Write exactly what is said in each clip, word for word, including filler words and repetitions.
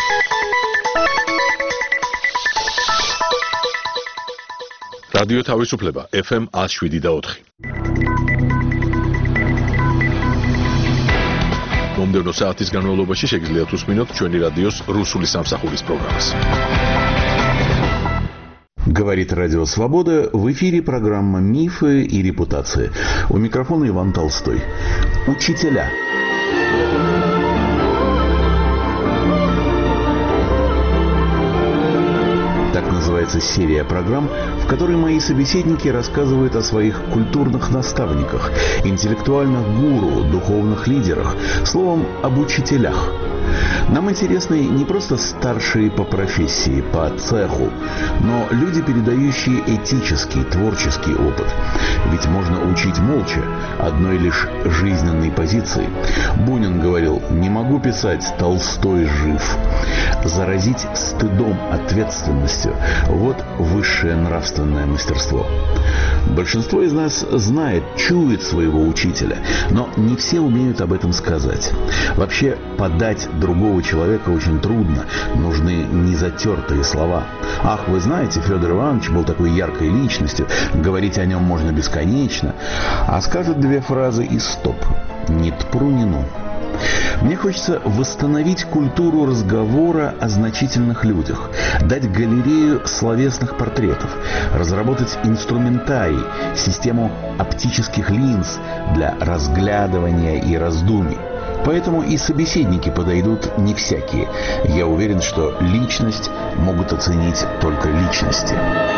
რადიო თავისუფლება ეფ ემ one oh seven და four. მომდევნო საათის განმავლობაში შეგიძლიათ უსმინოთ ჩვენი რადიოს რუსული სამსახურის პროგრამას. Говорит Радио Свобода, в эфире программа «Мифы и репутации». У микрофона Иван Толстой. Учителя. Так называется серия программ, в которой мои собеседники рассказывают о своих культурных наставниках, интеллектуальных гуру, духовных лидерах, словом, об учителях. Нам интересны не просто старшие по профессии, по цеху, но люди, передающие этический, творческий опыт. Ведь можно учить молча, одной лишь жизненной позиции. Бунин говорил: «Не могу писать, Толстой жив». Заразить стыдом, ответственностью – вот высшее нравственное мастерство. Большинство из нас знает, чует своего учителя, но не все умеют об этом сказать. Вообще, подать другого человека очень трудно, нужны незатертые слова. Ах, вы знаете, Федор Иванович был такой яркой личностью, говорить о нем можно бесконечно, а скажут две фразы и стоп, ни тпру, ни ну. Мне хочется восстановить культуру разговора о значительных людях, дать галерею словесных портретов, разработать инструментарий, систему оптических линз для разглядывания и раздумий. Поэтому и собеседники подойдут не всякие. Я уверен, что личность могут оценить только личности.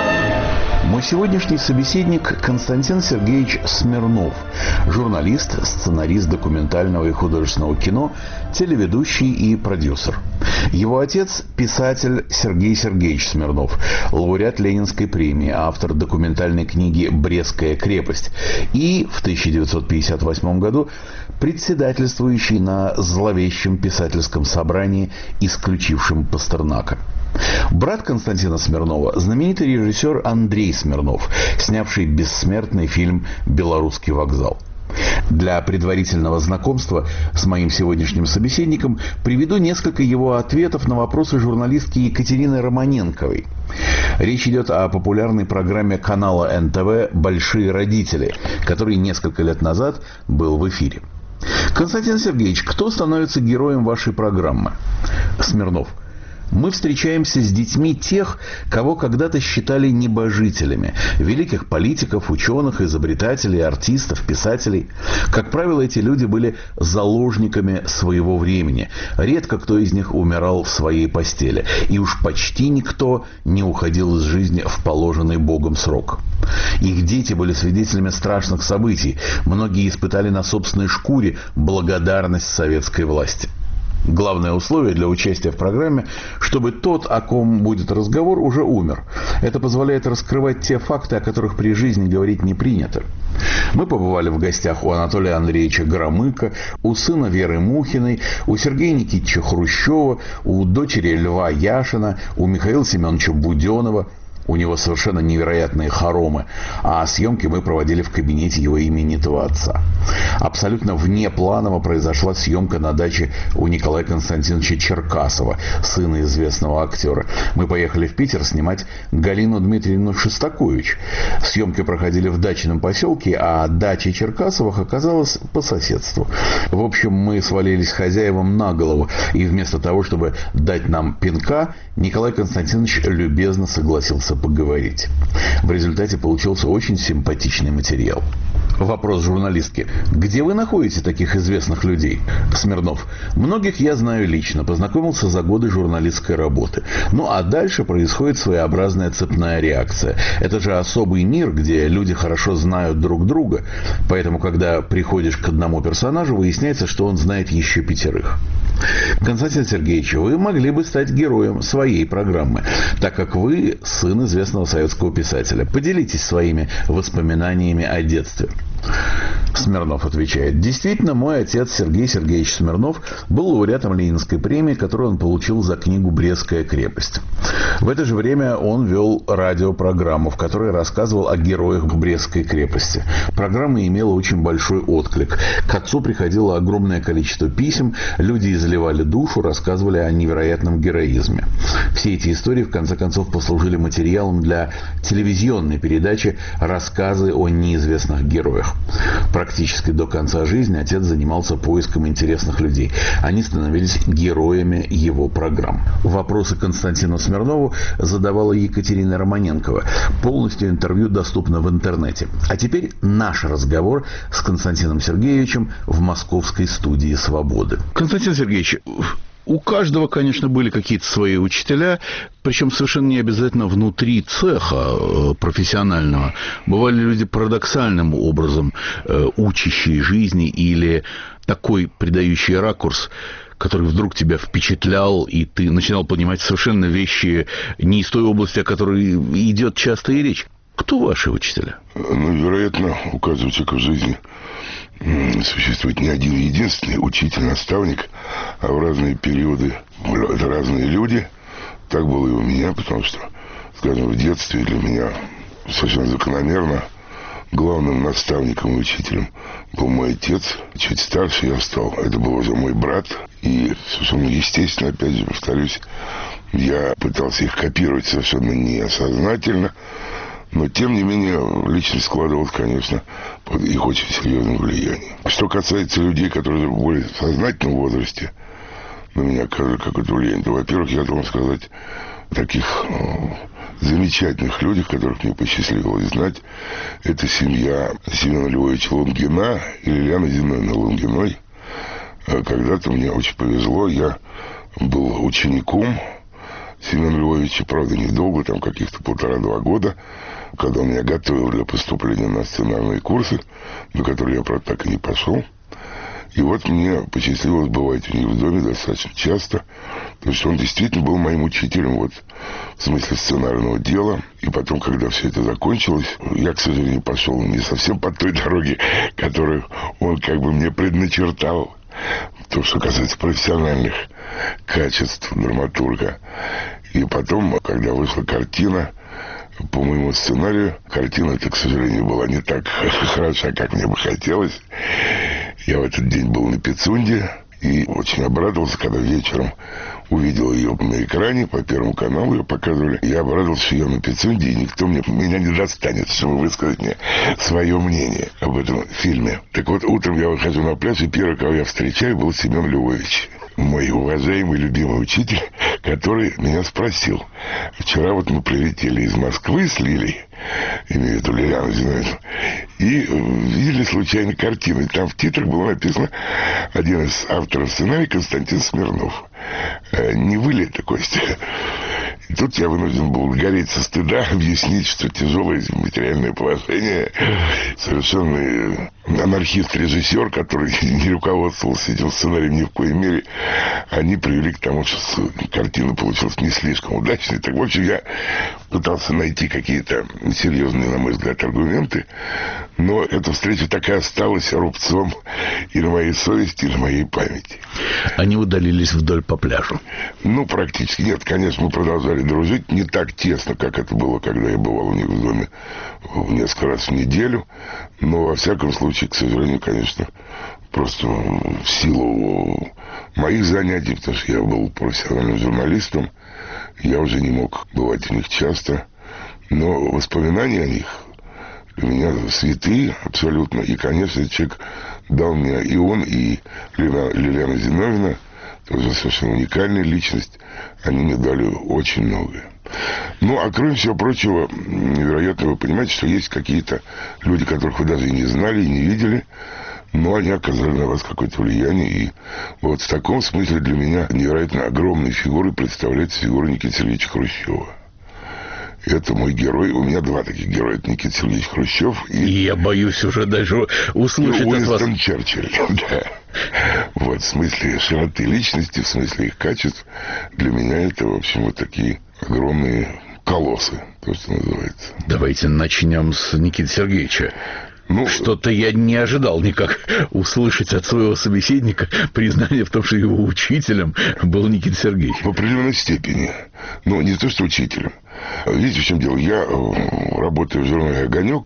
Мой сегодняшний собеседник Константин Сергеевич Смирнов, журналист, сценарист документального и художественного кино, телеведущий и продюсер. Его отец – писатель Сергей Сергеевич Смирнов, лауреат Ленинской премии, автор документальной книги «Брестская крепость» и в тысяча девятьсот пятьдесят восьмом году председательствующий на зловещем писательском собрании, исключившем Пастернака. Брат Константина Смирнова – знаменитый режиссер Андрей Смирнов, снявший бессмертный фильм «Белорусский вокзал». Для предварительного знакомства с моим сегодняшним собеседником приведу несколько его ответов на вопросы журналистки Екатерины Романенковой. Речь идет о популярной программе канала эн тэ вэ «Большие родители», который несколько лет назад был в эфире. Константин Сергеевич, кто становится героем вашей программы? Смирнов. Мы встречаемся с детьми тех, кого когда-то считали небожителями. Великих политиков, ученых, изобретателей, артистов, писателей. Как правило, эти люди были заложниками своего времени. Редко кто из них умирал в своей постели. И уж почти никто не уходил из жизни в положенный Богом срок. Их дети были свидетелями страшных событий. Многие испытали на собственной шкуре благодарность советской власти. Главное условие для участия в программе, чтобы тот, о ком будет разговор, уже умер. Это позволяет раскрывать те факты, о которых при жизни говорить не принято. Мы побывали в гостях у Анатолия Андреевича Громыка, у сына Веры Мухиной, у Сергея Никитича Хрущева, у дочери Льва Яшина, у Михаила Семеновича Буденова. У него совершенно невероятные хоромы, а съемки мы проводили в кабинете его именитого отца. Абсолютно внепланово произошла съемка на даче у Николая Константиновича Черкасова, сына известного актера. Мы поехали в Питер снимать Галину Дмитриевну Шостакович. Съемки проходили в дачном поселке, а дача Черкасовых оказалась по соседству. В общем, мы свалились хозяевам на голову, и вместо того, чтобы дать нам пинка, Николай Константинович любезно согласился поговорить. В результате получился очень симпатичный материал. Вопрос журналистки. Где вы находите таких известных людей? Смирнов. Многих я знаю лично, познакомился за годы журналистской работы. Ну а дальше происходит своеобразная цепная реакция. Это же особый мир, где люди хорошо знают друг друга. Поэтому, когда приходишь к одному персонажу, выясняется, что он знает еще пятерых. Константин Сергеевич, вы могли бы стать героем своей программы, так как вы сын известного советского писателя. Поделитесь своими воспоминаниями о детстве. Смирнов отвечает: действительно, мой отец Сергей Сергеевич Смирнов был лауреатом Ленинской премии, которую он получил за книгу «Брестская крепость». В это же время он вел радиопрограмму, в которой рассказывал о героях Брестской крепости. Программа имела очень большой отклик. К отцу приходило огромное количество писем, люди изливали душу, рассказывали о невероятном героизме. Все эти истории, в конце концов, послужили материалом для телевизионной передачи «Рассказы о неизвестных героях». Практически до конца жизни отец занимался поиском интересных людей. Они становились героями его программ. Вопросы Константину Смирнову задавала Екатерина Романенкова. Полностью интервью доступно в интернете. А теперь наш разговор с Константином Сергеевичем в московской студии «Свободы». Константин Сергеевич, у каждого, конечно, были какие-то свои учителя, причем совершенно не обязательно внутри цеха профессионального. Бывали люди парадоксальным образом учащие жизни или такой придающий ракурс, который вдруг тебя впечатлял, и ты начинал понимать совершенно вещи не из той области, о которой идет часто и речь. Кто ваши учителя? Ну, вероятно, у каждого человека в жизни существует не один единственный учитель, наставник, а в разные периоды это разные люди. Так было и у меня, потому что, скажем, в детстве для меня совершенно закономерно главным наставником и учителем был мой отец. Чуть старше я стал, это был уже мой брат. И совершенно естественно, опять же, повторюсь, я пытался их копировать совершенно неосознательно. Но, тем не менее, личность складывалась, конечно, под их очень серьезным влиянием. Что касается людей, которые в более сознательном возрасте на меня оказывали какое-то влияние, то, во-первых, я должен сказать таких э, замечательных людях, которых мне посчастливилось знать. Это семья Семена Львовича Лунгина и Лилианы Зиновьевны Лунгиной. Когда-то мне очень повезло, я был учеником Семена Львовича, правда, недолго, там каких-то полтора-два года, когда он меня готовил для поступления на сценарные курсы, на которые я, правда, так и не пошел. И вот мне посчастливилось бывать у них в доме достаточно часто, потому что он действительно был моим учителем вот в смысле сценарного дела. И потом, когда все это закончилось, я, к сожалению, пошел не совсем по той дороге, которую он как бы мне предначертал. То, что касается профессиональных качеств драматурга. И потом, когда вышла картина по моему сценарию, картина-то, к сожалению, была не так хороша, как мне бы хотелось. Я в этот день был на Пицунде и очень обрадовался, когда вечером увидел ее на экране, по Первому каналу ее показывали. Я обрадовался, что я на Пицунде, и никто мне, меня не достанет, чтобы высказать мне свое мнение об этом фильме. Так вот, утром я выхожу на пляж, и первый, кого я встречаю, был Семен Львович, мой уважаемый, любимый учитель, который меня спросил. Вчера вот мы прилетели из Москвы с Лилей, имею в виду Лилиану Зиновьевну, и видели случайно картину. И там в титрах было написано один из авторов сценария Константин Смирнов. Не вы ли это, Костя? И тут я вынужден был гореть со стыда, объяснить, что тяжелое материальное положение, совершенно анархист-режиссер, который не руководствовался этим сценарием ни в коей мере, они привели к тому, что картина получилась не слишком удачной. Так, в общем, я пытался найти какие-то серьезные, на мой взгляд, аргументы, но эта встреча так и осталась рубцом и на моей совести, и на моей памяти. Они удалились вдоль по пляжу? Ну, практически нет. Конечно, мы продолжали дружить не так тесно, как это было, когда я бывал у них в доме в несколько раз в неделю. Но, во всяком случае, к сожалению, конечно, просто в силу моих занятий, потому что я был профессиональным журналистом, я уже не мог бывать у них часто. Но воспоминания о них для меня святые абсолютно. И, конечно, этот человек дал мне, и он, и Лилиана, Лилиана Зиновьевна, тоже совершенно уникальная личность, они мне дали очень многое. Ну, а кроме всего прочего, невероятно, вы понимаете, что есть какие-то люди, которых вы даже и не знали, и не видели, но они оказали на вас какое-то влияние. И вот в таком смысле для меня невероятно огромной фигурой представляется фигура Никиты Сергеевича Хрущева. Это мой герой. У меня два таких героя. Это Никита Сергеевич Хрущев и... И я боюсь уже даже услышать ну, от вас... Уинстон Черчилль, да. Вот, в смысле широты личности, в смысле их качеств, для меня это, в общем, вот такие огромные колоссы, то, что называется. Давайте начнем с Никиты Сергеевича. Ну, что-то я не ожидал никак услышать от своего собеседника признание в том, что его учителем был Никита Сергеевич. В определенной степени. Ну, не то, что учителем. Видите, в чем дело? Я работаю в журнале «Огонек»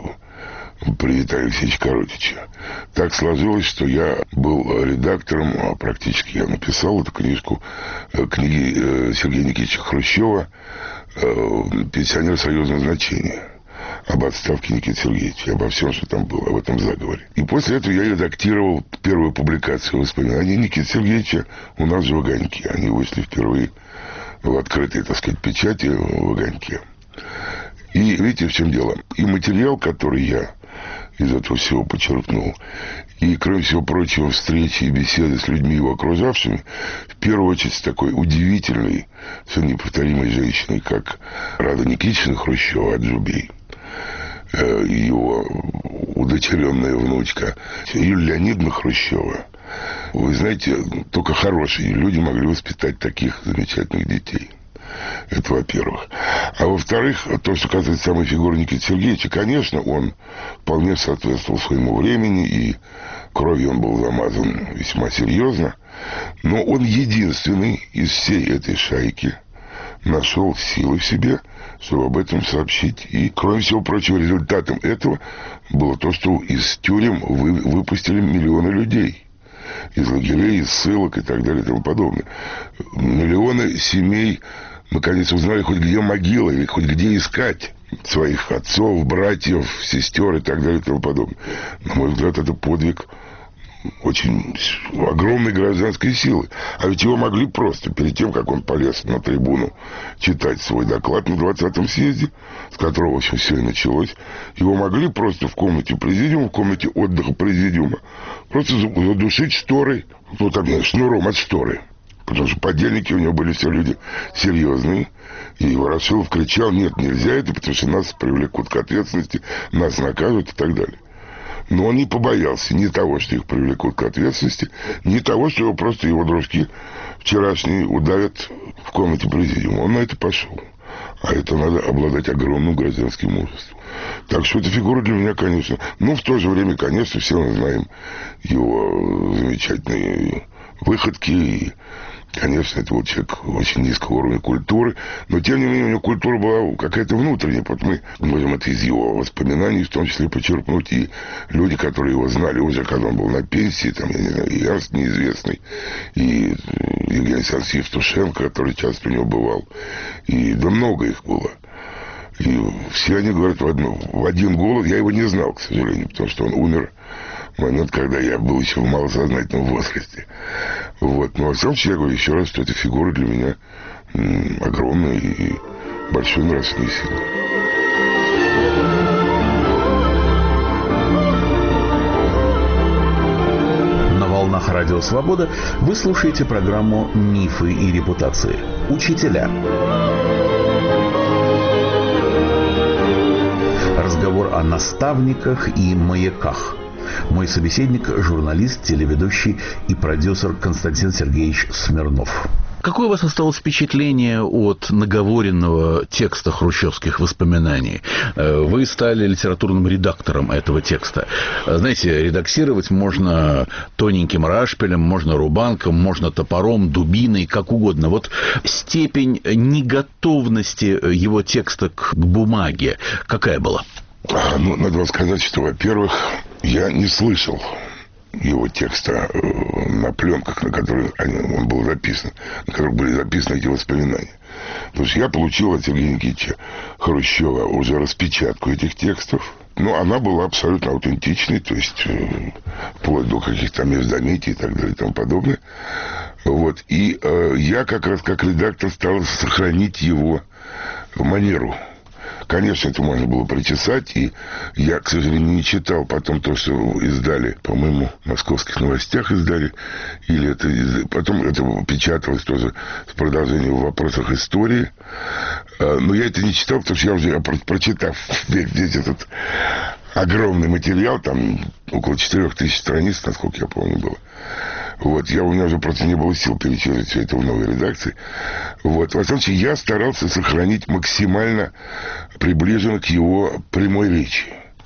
при Виталии Алексеевиче Коротиче. Так сложилось, что я был редактором, практически я написал эту книжку, книги Сергея Никитича Хрущева «Пенсионер союзного значения». Об отставке Никиты Сергеевича, обо всем, что там было, об этом заговоре. И после этого я редактировал первую публикацию воспоминаний Никиты Сергеевича у нас же в «Огоньке». Они вышли впервые в открытой, так сказать, печати в «Огоньке». И видите, в чем дело? И материал, который я из этого всего почерпнул, и, кроме всего прочего, встречи и беседы с людьми, его окружавшими, в первую очередь с такой удивительной, совершенно неповторимой женщиной, как Рада Никитична Хрущева Аджубей, его удочеренная внучка Юлия Леонидовна Хрущева. Вы знаете, только хорошие люди могли воспитать таких замечательных детей. Это во-первых. А во-вторых, то, что касается самой фигуры Никиты Сергеевича, конечно, он вполне соответствовал своему времени, и кровью он был замазан весьма серьезно. Но он единственный из всей этой шайки нашел силы в себе, чтобы об этом сообщить. И, кроме всего прочего, результатом этого было то, что из тюрем вы, выпустили миллионы людей. Из лагерей, из ссылок и так далее и тому подобное. Миллионы семей, наконец, узнали, хоть где могила, или хоть где искать своих отцов, братьев, сестер и так далее и тому подобное. На мой взгляд, это подвиг очень огромной гражданской силы. А ведь его могли просто, перед тем, как он полез на трибуну читать свой доклад на двадцатом съезде, с которого, в общем, все и началось, его могли просто в комнате президиума, в комнате отдыха президиума, просто задушить шторой, ну, там, шнуром от шторы. Потому что подельники у него были все люди серьезные. И Ворошилов кричал: нет, нельзя это, потому что нас привлекут к ответственности, нас накажут и так далее. Но он не побоялся ни того, что их привлекут к ответственности, ни того, что его просто его дружки вчерашние удавят в комнате президиума. Он на это пошел. А это надо обладать огромным гражданским мужеством. Так что эта фигура для меня, конечно... Ну, в то же время, конечно, все мы знаем его замечательные выходки. И, конечно, это был человек очень низкого уровня культуры. Но, тем не менее, у него культура была какая-то внутренняя. Вот мы можем это из его воспоминаний в том числе почерпнуть. И люди, которые его знали уже, когда он был на пенсии, там, я не знаю, и Ernst неизвестный, и Евгений Александрович Евтушенко, который часто у него бывал. И да много их было. И все они говорят в, одно, в один голос. Я его не знал, к сожалению, потому что он умер в момент, когда я был еще в малосознательном возрасте. Вот. Но во всяком случае, я говорю еще раз, что эта фигура для меня м, огромная и большой нравственной силы. На волнах Радио Свобода вы слушаете программу «Мифы и репутации». Учителя. Разговор о наставниках и маяках. Мой собеседник – журналист, телеведущий и продюсер Константин Сергеевич Смирнов. Какое у вас осталось впечатление от наговоренного текста хрущевских воспоминаний? Вы стали литературным редактором этого текста. Знаете, редактировать можно тоненьким рашпилем, можно рубанком, можно топором, дубиной, как угодно. Вот степень неготовности его текста к бумаге какая была? А, ну, надо вам сказать, что, во-первых, я не слышал его текста э, на пленках, на которых он был записан, на которых были записаны эти воспоминания. Потому что я получил от Сергея Никитича Хрущева уже распечатку этих текстов. Но она была абсолютно аутентичной, то есть э, вплоть до каких-то междометий и так далее и тому подобное. Вот. И э, я как раз как редактор стал сохранить его манеру. Конечно, это можно было причесать, и я, к сожалению, не читал потом то, что издали, по-моему, в «Московских новостях» издали, или это потом это печаталось тоже с продолжением в «Вопросах истории». Но я это не читал, потому что я уже, прочитав весь этот огромный материал, там около четырех тысяч страниц, насколько я помню, было. Вот, я, у меня уже просто не было сил перечитывать все это в новой редакции. Вот, во всяком случае, я старался сохранить максимально приближенно к его прямой речи.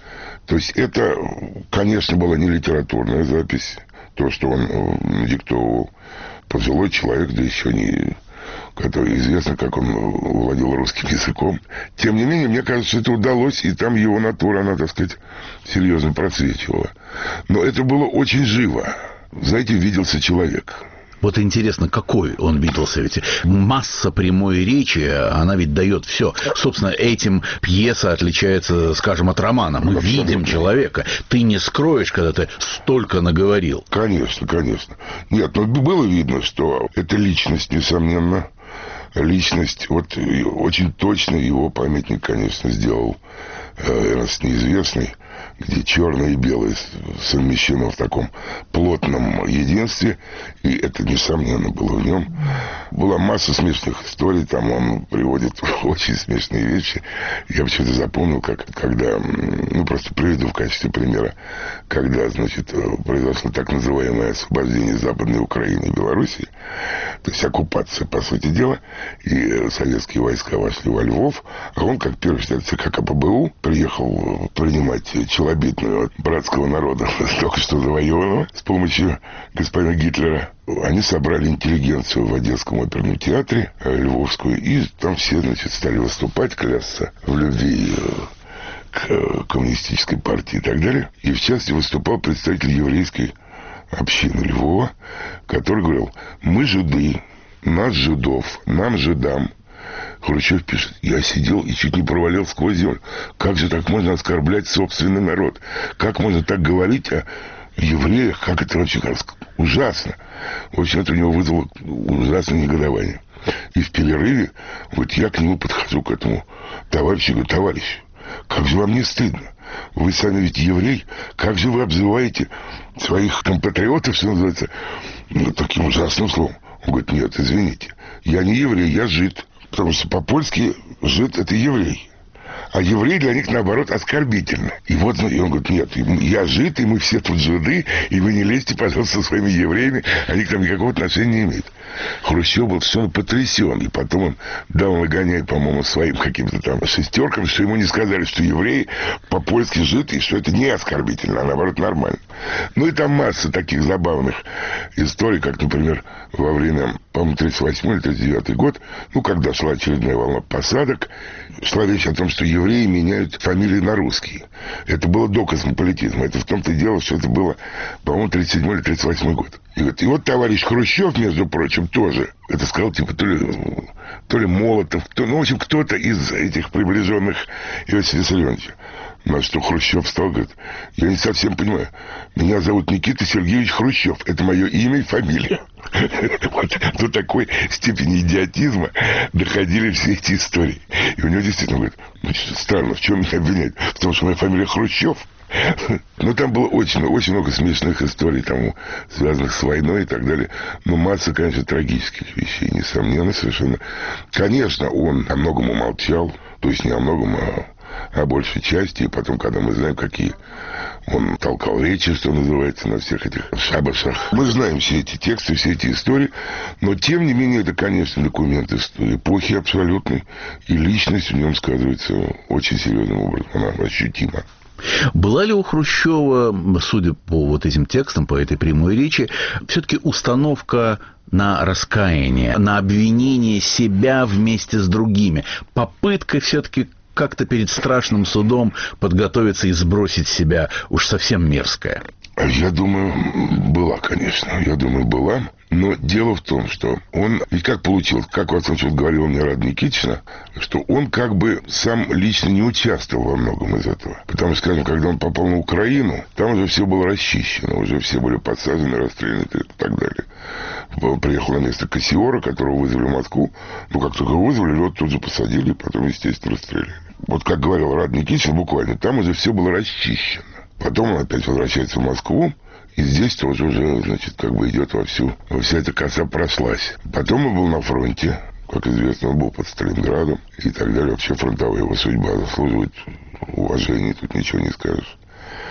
То есть это, конечно, была не литературная запись, то, что он диктовал. Пожилой человек, да еще не... который известно, как он владел русским языком. Тем не менее, мне кажется, что это удалось, и там его натура, она, так сказать, серьезно просвечивала. Но это было очень живо. Знаете, виделся человек. Вот интересно, какой он виделся? Ведь масса прямой речи, она ведь дает все. Собственно, этим пьеса отличается, скажем, от романа. Мы Абсолютно. Видим человека. Ты не скроешь, когда ты столько наговорил. Конечно, конечно. Нет, но было видно, что это личность, несомненно. Личность, вот очень точно его памятник, конечно, сделал Эрнст Неизвестный, где черное и белое совмещено в таком плотном единстве, и это, несомненно, было в нем. Была масса смешных историй, там он приводит очень смешные вещи. Я почему-то запомнил, как, когда, ну, просто приведу в качестве примера, когда, значит, произошло так называемое освобождение Западной Украины и Белоруссии, то есть оккупация, по сути дела, и советские войска вошли во Львов, а он, как первый член ЦК КПБУ, приехал принимать челобитную от братского народа, только что завоеванного, с помощью господина Гитлера. Они собрали интеллигенцию в Одесском оперном театре, Львовскую, и там все, значит, стали выступать, клясться в любви к коммунистической партии и так далее. И, в частности, выступал представитель еврейской общины Львова, который говорил: мы жиды, нас жидов, нам жидам. Хрущев пишет: я сидел и чуть не провалил сквозь землю. Как же так можно оскорблять собственный народ? Как можно так говорить о евреях? Как это вообще ужасно? В общем, это у него вызвало ужасное негодование. И в перерыве вот я к нему подхожу, к этому товарищу, и говорю: товарищ, как же вам не стыдно? Вы сами ведь еврей. Как же вы обзываете своих компатриотов, что называется, ну, таким ужасным словом? Он говорит: нет, извините, я не еврей, я жид. Потому что по-польски жид — это еврей. А еврей для них, наоборот, оскорбительно. И вот и он говорит: нет, я жид, и мы все тут жиды, и вы не лезьте, пожалуйста, со своими евреями, они к нам никакого отношения не имеют. Хрущев был все потрясен, и потом он дал нагоняй, по-моему, своим каким-то там шестеркам, что ему не сказали, что евреи по-польски жид, и что это не оскорбительно, а наоборот нормально. Ну и там масса таких забавных историй, как, например, во время, по-моему, тридцать восьмой или тридцать девятый год, ну, когда шла очередная волна посадок, шла речь о том, что евреи меняют фамилии на русские. Это было до космополитизма. Это в том-то и дело, что это было, по-моему, тридцать седьмой или тридцать восьмой год. И вот, и вот товарищ Хрущев, между прочим, тоже это сказал, типа, то ли, то ли Молотов, то, ну, в общем, кто-то из этих приближенных Иосифа Виссарионовича. На что Хрущев встал, говорит: я не совсем понимаю, меня зовут Никита Сергеевич Хрущев, это мое имя и фамилия. Вот до такой степени идиотизма доходили все эти истории. И у него действительно говорит: ну, странно, в чем меня обвиняют? В том, что моя фамилия Хрущев. Но там было очень, очень много смешных историй, там, связанных с войной и так далее. Но масса, конечно, трагических вещей, несомненно, совершенно. Конечно, он о многом умолчал, то есть не о многом, а о большей части. И потом, когда мы знаем, какие он толкал речи, что называется, на всех этих шабашах. Мы знаем все эти тексты, все эти истории, но, тем не менее, это, конечно, документ эпохи абсолютной, и личность в нем сказывается очень серьезным образом, она ощутима. Была ли у Хрущева, судя по вот этим текстам, по этой прямой речи, все-таки установка на раскаяние, на обвинение себя вместе с другими, попытка все-таки как-то перед страшным судом подготовиться и сбросить с себя уж совсем мерзкое? Я думаю, была, конечно. Я думаю, была. Но дело в том, что он... Ведь как получилось, как, во всяком случае, говорила мне Рада Никитична, что он как бы сам лично не участвовал во многом из этого. Потому что, скажем, когда он попал на Украину, там уже все было расчищено, уже все были подсажены, расстреляны и так далее. Он приехал на место Кассиора, которого вызвали в Москву. Ну, как только вызвали, его тут же посадили, и потом, естественно, расстреляли. Вот как говорил Рада Никитична, буквально, там уже все было расчищено. Потом он опять возвращается в Москву, и здесь тоже уже, значит, как бы идет вовсю. Вся эта коса прослась. Потом он был на фронте, как известно, он был под Сталинградом и так далее. Вообще фронтовая его судьба заслуживает уважения, тут ничего не скажешь.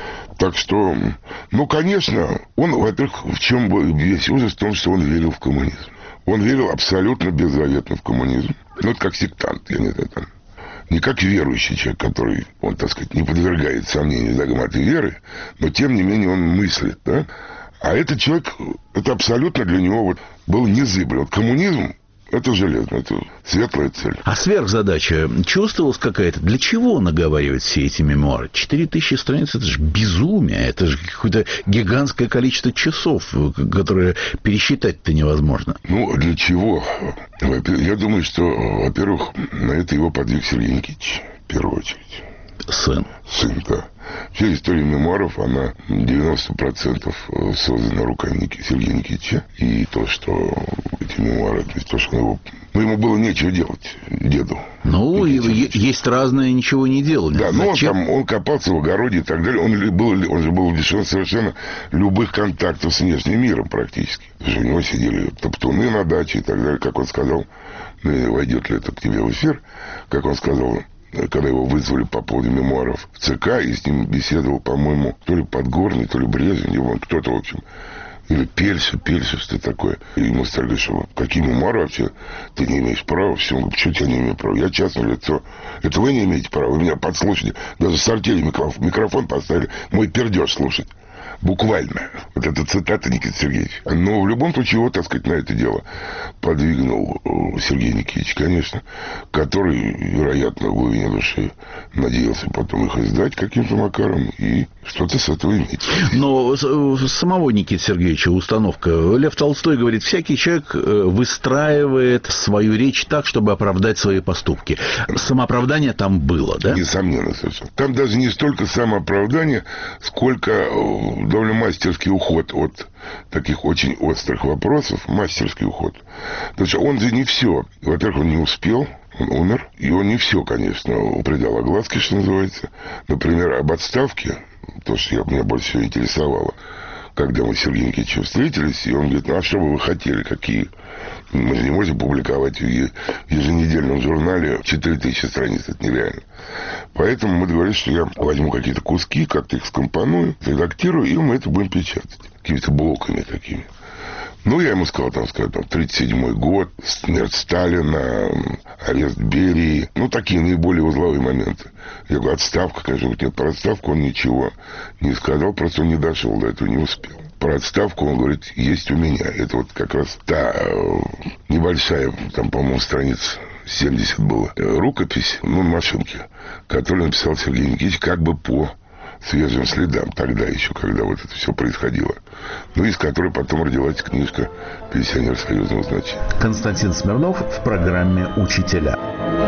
Так что, ну, конечно, он, во-первых, в чем был весь ужас, в том, что он верил в коммунизм. Он верил абсолютно беззаветно в коммунизм. Ну, это как сектант, я не знаю, там. не как верующий человек, который, он, так сказать, не подвергает сомнению догматы веры, но, тем не менее, он мыслит, да? А этот человек, это абсолютно для него вот был незыблем. Вот коммунизм — это железно, это светлая цель. А сверхзадача чувствовалась какая-то? Для чего наговаривать все эти мемуары? Четыре тысячи страниц — это же безумие, это же какое-то гигантское количество часов, которое пересчитать-то невозможно. Ну, для чего? Я думаю, что, во-первых, на это его подвиг Сергей Никитич, в первую очередь. Сын. Сын, да. Вся история мемуаров, она девяносто процентов создана руками Сергея Никитича. И то, что эти мемуары, то есть то, что его... Ну, ему было нечего делать, деду. Ну, есть разное ничего не делали. Да, но он, там, он копался в огороде и так далее. Он, был, он же был лишен совершенно любых контактов с внешним миром практически. Потому что у него сидели топтуны на даче и так далее. Как он сказал, ну, войдет ли это к тебе в эфир, как он сказал... Когда его вызвали по поводу мемуаров в ЦК, и с ним беседовал, по-моему, то ли Подгорный, то ли Брежнев, кто-то, в общем, или Пельсев, Пельсев, что такое. И ему стали говорить, что какие мемуары вообще, ты не имеешь права. Все, он говорит, что я не имею права? Я частное лицо. Это вы не имеете права, вы меня подслушали. Даже с артели микрофон, микрофон поставили, мой пердеж слушать. Буквально. Вот это цитата Никиты Сергеевича. Но в любом случае его, так сказать, на это дело подвигнул Сергей Никитич, конечно, который, вероятно, в глубине души надеялся потом их издать каким-то макаром и что-то с этого иметь. Но самого Никиты Сергеевича установка. Лев Толстой говорит, всякий человек выстраивает свою речь так, чтобы оправдать свои поступки. Самооправдание там было, да? Несомненно, совершенно. Там даже не столько самооправдание, сколько довольно мастерский уход от таких очень острых вопросов. Мастерский уход. Потому что он же не все. Во-первых, он не успел. Он умер. И он не все, конечно, придал огласке, что называется. Например, об отставке. То, что я, меня больше всего интересовало. Когда мы с Сергеем Никитичем встретились, и он говорит, ну а что бы вы хотели, какие? Мы же не можем публиковать в еженедельном журнале четыре тысячи страниц, это нереально. Поэтому мы договорились, что я возьму какие-то куски, как-то их скомпоную, редактирую, и мы это будем печатать. Какими-то блоками такими. Ну, я ему сказал, там, сказать, там, тридцать седьмой год, смерть Сталина, арест Берии. Ну, такие наиболее узловые моменты. Я говорю, отставка, конечно, нет, про отставку он ничего не сказал, просто он не дошел до этого, не успел. Про отставку он говорит, есть у меня. Это вот как раз та э, небольшая, там, по-моему, страниц семьдесят было, э, рукопись, ну, машинки, которую написал Сергей Никитич как бы по свежим следам, тогда еще, когда вот это все происходило. Ну, из которой потом родилась книжка «Пенсионер союзного значения». Константин Смирнов в программе «Учителя».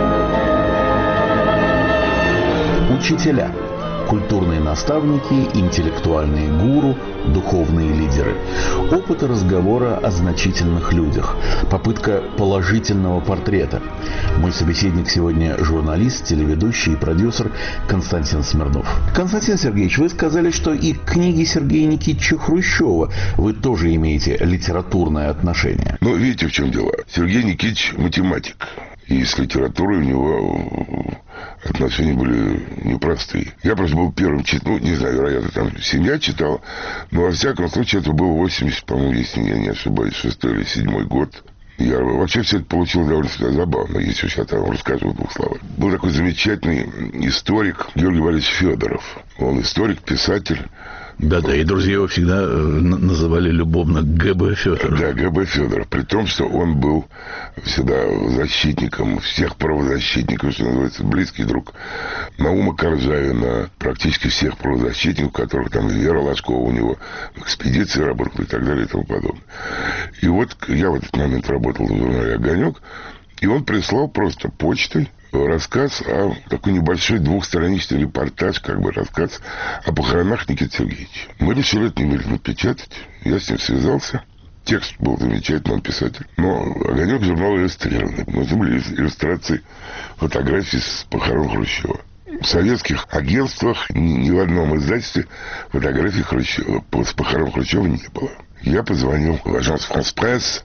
Учителя. Культурные наставники, интеллектуальные гуру, духовные лидеры. Опыт разговора о значительных людях. Попытка положительного портрета. Мой собеседник сегодня журналист, телеведущий и продюсер Константин Смирнов. Константин Сергеевич, вы сказали, что и к книге Сергея Никитича Хрущева вы тоже имеете литературное отношение. Ну, видите, в чем дело. Сергей Никитич математик. И с литературой у него отношения были непростые. Я просто был первым читателем, ну, не знаю, вероятно, там семья читала, но, во всяком случае, это был восемьдесят, по-моему, если я не ошибаюсь, шестой или седьмой год. Я вообще все это получилось довольно забавно, если уж я там расскажу в двух словах. Был такой замечательный историк Георгий Валерьевич Федоров. Он историк, писатель. Да-да, и друзья его всегда называли любовно ГБ Федоров. Да, ГБ Федоров. При том, что он был всегда защитником всех правозащитников, что называется, близкий друг Наума Коржавина, практически всех правозащитников, которых там Вера Ложкова у него в экспедиции работала и так далее и тому подобное. И вот я в этот момент работал в журнале «Огонек», и он прислал просто почтой рассказ о такой небольшой двухстраничный репортаж, как бы рассказ о похоронах Никиты Сергеевича. Мы решили это немедленно печатать. Я с ним связался. Текст был замечательный, он писатель. Но «Огонек» журнал иллюстрированный. Нужны были иллюстрации фотографий с похорон Хрущева. В советских агентствах ни в одном издательстве фотографий Хрущева, с похорон Хрущева не было. Я позвонил в агентство «Франс Пресс»,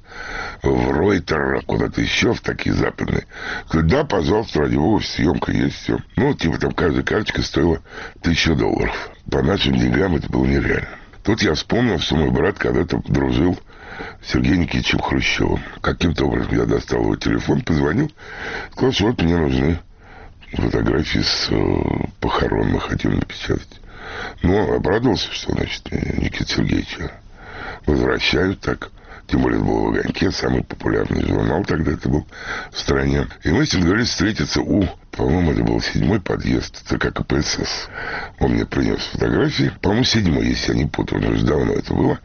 в Ройтер, куда-то еще, в такие западные. Говорю, да, пожалуйста, ради бога, съемка есть, все. Ну, типа там каждая карточка стоила тысячу долларов. По нашим деньгам это было нереально. Тут я вспомнил, что мой брат когда-то дружил с Сергеем Никитичем Хрущевым. Каким-то образом я достал его телефон, позвонил, сказал, что вот мне нужны фотографии с э, похорон мы хотели напечатать. Но обрадовался, что, значит, Никита Сергеевича возвращают так. Тем более это был в «Огоньке», самый популярный журнал тогда это был в стране. И мы с ним договорились встретиться у, по-моему, это был седьмой подъезд ЦК КПСС. Он мне принес фотографии. По-моему, седьмой, если я не путаю, уже давно это было.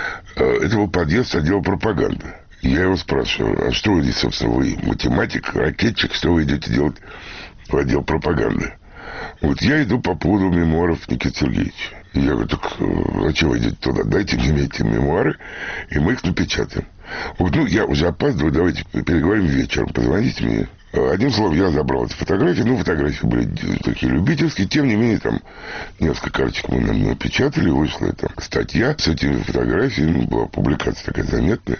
Это был подъезд отдела пропаганды. Я его спрашиваю, а что вы здесь, собственно, вы математик, ракетчик, что вы идете делать в отдел пропаганды? Вот я иду по поводу мемуаров Никиты Сергеевича. Я говорю, так зачем вы идете туда? Дайте мне эти мемуары, и мы их напечатаем. Вот, ну, я уже опаздываю, давайте переговорим вечером, позвоните мне. Одним словом, я забрал эти фотографии. Ну, фотографии были такие любительские. Тем не менее, там несколько карточек мы напечатали, вышла там статья с этими фотографиями. Ну, была публикация такая заметная.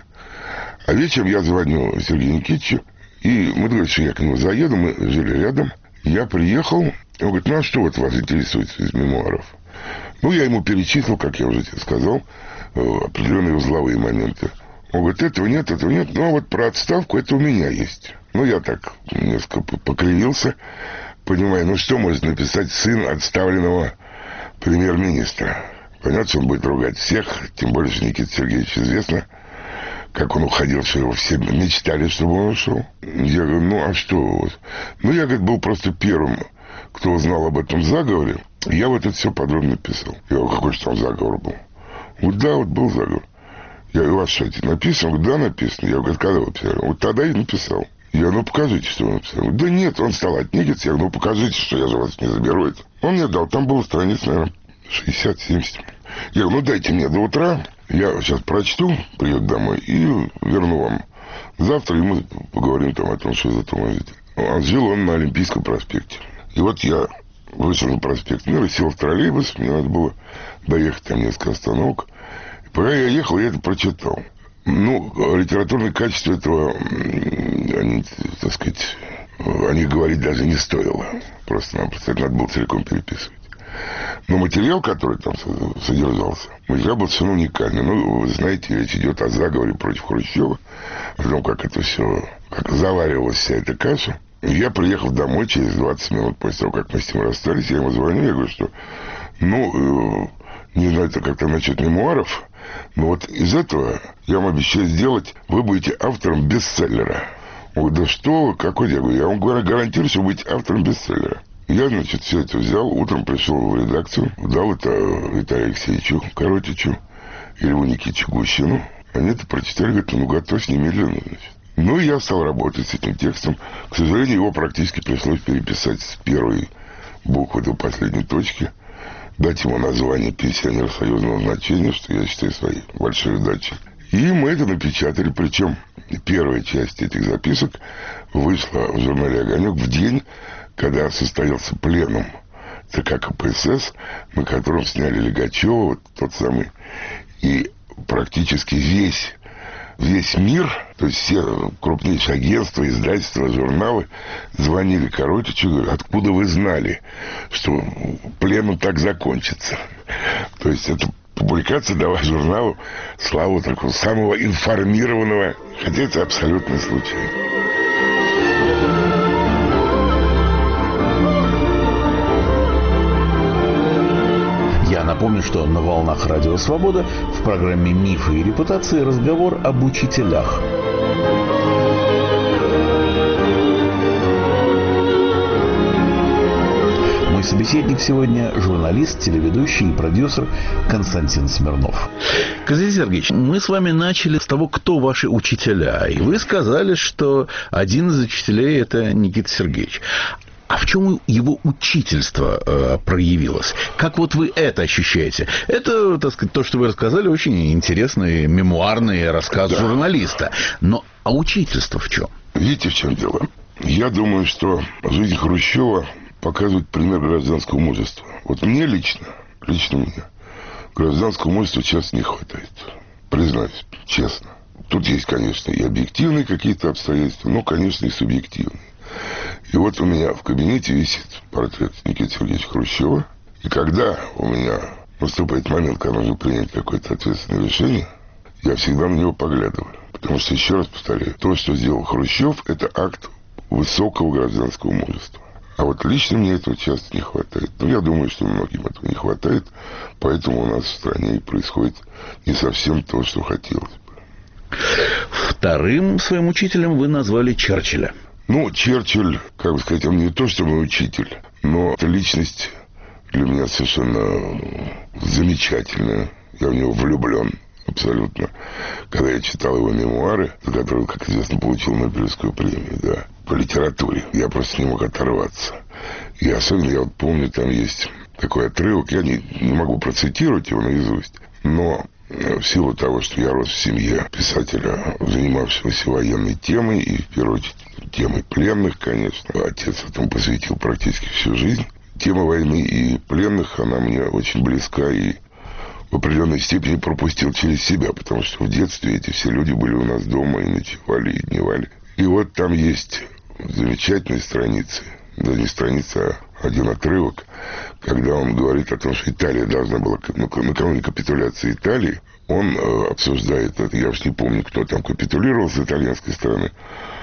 А вечером я звоню Сергею Никитичу, и мы говорим, что я к нему заеду, мы жили рядом. Я приехал, он говорит, ну, а что вот вас интересует из мемуаров? Ну, я ему перечислил, как я уже тебе сказал, определенные узловые моменты. Он говорит, этого нет, этого нет, ну, а вот про отставку это у меня есть. Ну, я так несколько покривился, понимаю, ну, что может написать сын отставленного премьер-министра? Понятно, что он будет ругать всех, тем более, что Никита Сергеевич известно, как он уходил, что его все мечтали, чтобы он ушел. Я говорю, ну, а что вот? Ну, я, говорит, был просто первым, кто узнал об этом заговоре. Я вот это все подробно написал. Я говорю, какой же там заговор был? Вот да, вот был заговор. Я говорю, у вас что, это написано? Он говорит, да, написано. Я говорю, когда вы писали? Вот тогда и написал. Я говорю, ну, покажите, что вы написали. Он говорит, да нет, он стал отнекиваться. Я говорю, ну, покажите, что я же вас не заберу это. Он мне дал, там было страниц, наверное, шестьдесят-семьдесят. Я говорю, ну, дайте мне до утра. Я сейчас прочту, приеду домой и верну вам. Завтра и мы поговорим там о том, что за туманитель. А жил он на Олимпийском проспекте. И вот я вышел на проспект Мира, сел в троллейбус, мне надо было доехать там несколько остановок. И пока я ехал, я это прочитал. Ну, литературное качество этого, они, так сказать, о них говорить даже не стоило. Просто-напросто это надо было целиком переписывать. Но материал, который там содержался, материал был совершенно уникальный. Ну, вы знаете, речь идет о заговоре против Хрущева, о том, как это все, как заваривалась вся эта каша. Я приехал домой через двадцать минут после того, как мы с ним расстались. Я ему звоню, я говорю, что, ну, э, не знаю, это как-то насчет мемуаров, но вот из этого я вам обещаю сделать, вы будете автором бестселлера. Он говорит, да что вы, какой? Я говорю, я вам гарантирую, что вы будете автором бестселлера. Я, значит, все это взял, утром пришел в редакцию, дал это Виталию Алексеевичу Коротичу и Льву Никитичу Гущину. Они это прочитали, говорят, ну, готовь немедленно, значит. Ну, и я стал работать с этим текстом. К сожалению, его практически пришлось переписать с первой буквы до последней точки, дать ему название «Пенсионер союзного значения», что я считаю своей большой удачей. И мы это напечатали, причем первая часть этих записок вышла в журнале «Огонек» в день, когда состоялся пленум ЦК КПСС, на котором сняли Лигачева, вот тот самый, и практически весь, весь мир, то есть все крупнейшие агентства, издательства, журналы звонили Коротичу и говорят, откуда вы знали, что пленум так закончится? То есть это публикация дала журналу славу такого самого информированного, хотя это абсолютный случай. Я напомню, что на волнах Радио Свобода в программе «Мифы и репутации» разговор об учителях. Мой собеседник сегодня журналист, телеведущий и продюсер Константин Смирнов. Константин Сергеевич, мы с вами начали с того, кто ваши учителя. И вы сказали, что один из учителей – это Никита Сергеевич. А в чем его учительство э, проявилось? Как вот вы это ощущаете? Это, так сказать, то, что вы рассказали, очень интересный мемуарный рассказ да. журналиста. Но а учительство в чем? Видите, в чем дело? Я думаю, что жизнь Хрущева показывает пример гражданского мужества. Вот мне лично, лично мне, гражданского мужества сейчас не хватает. Признаюсь, честно. Тут есть, конечно, и объективные какие-то обстоятельства, но, конечно, и субъективные. И вот у меня в кабинете висит портрет Никиты Сергеевича Хрущева. И когда у меня наступает момент, когда нужно принять какое-то ответственное решение, я всегда на него поглядываю. Потому что, еще раз повторяю, то, что сделал Хрущев, это акт высокого гражданского мужества. А вот лично мне этого часто не хватает. Ну, я думаю, что многим этого не хватает, поэтому у нас в стране и происходит не совсем то, что хотелось бы. Вторым своим учителем вы назвали Черчилля. Ну, Черчилль, как бы сказать, он не то, что мой учитель, но эта личность для меня совершенно замечательная. Я в него влюблен абсолютно. Когда я читал его мемуары, за которые, как известно, получил Нобелевскую премию, да, по литературе, я просто не мог оторваться. И особенно, я вот помню, там есть такой отрывок, я не, не могу процитировать его наизусть, но в силу того, что я рос в семье писателя, занимавшегося военной темой, и в первую очередь темой пленных, конечно, отец этому посвятил практически всю жизнь. Тема войны и пленных, она мне очень близка, и в определенной степени пропустил через себя, потому что в детстве эти все люди были у нас дома и ночевали, и дневали. И вот там есть замечательные страницы, да не страница, а один отрывок, когда он говорит о том, что Италия должна была, накануне капитуляции Италии, он э, обсуждает это, я уж не помню, кто там капитулировал с итальянской стороны,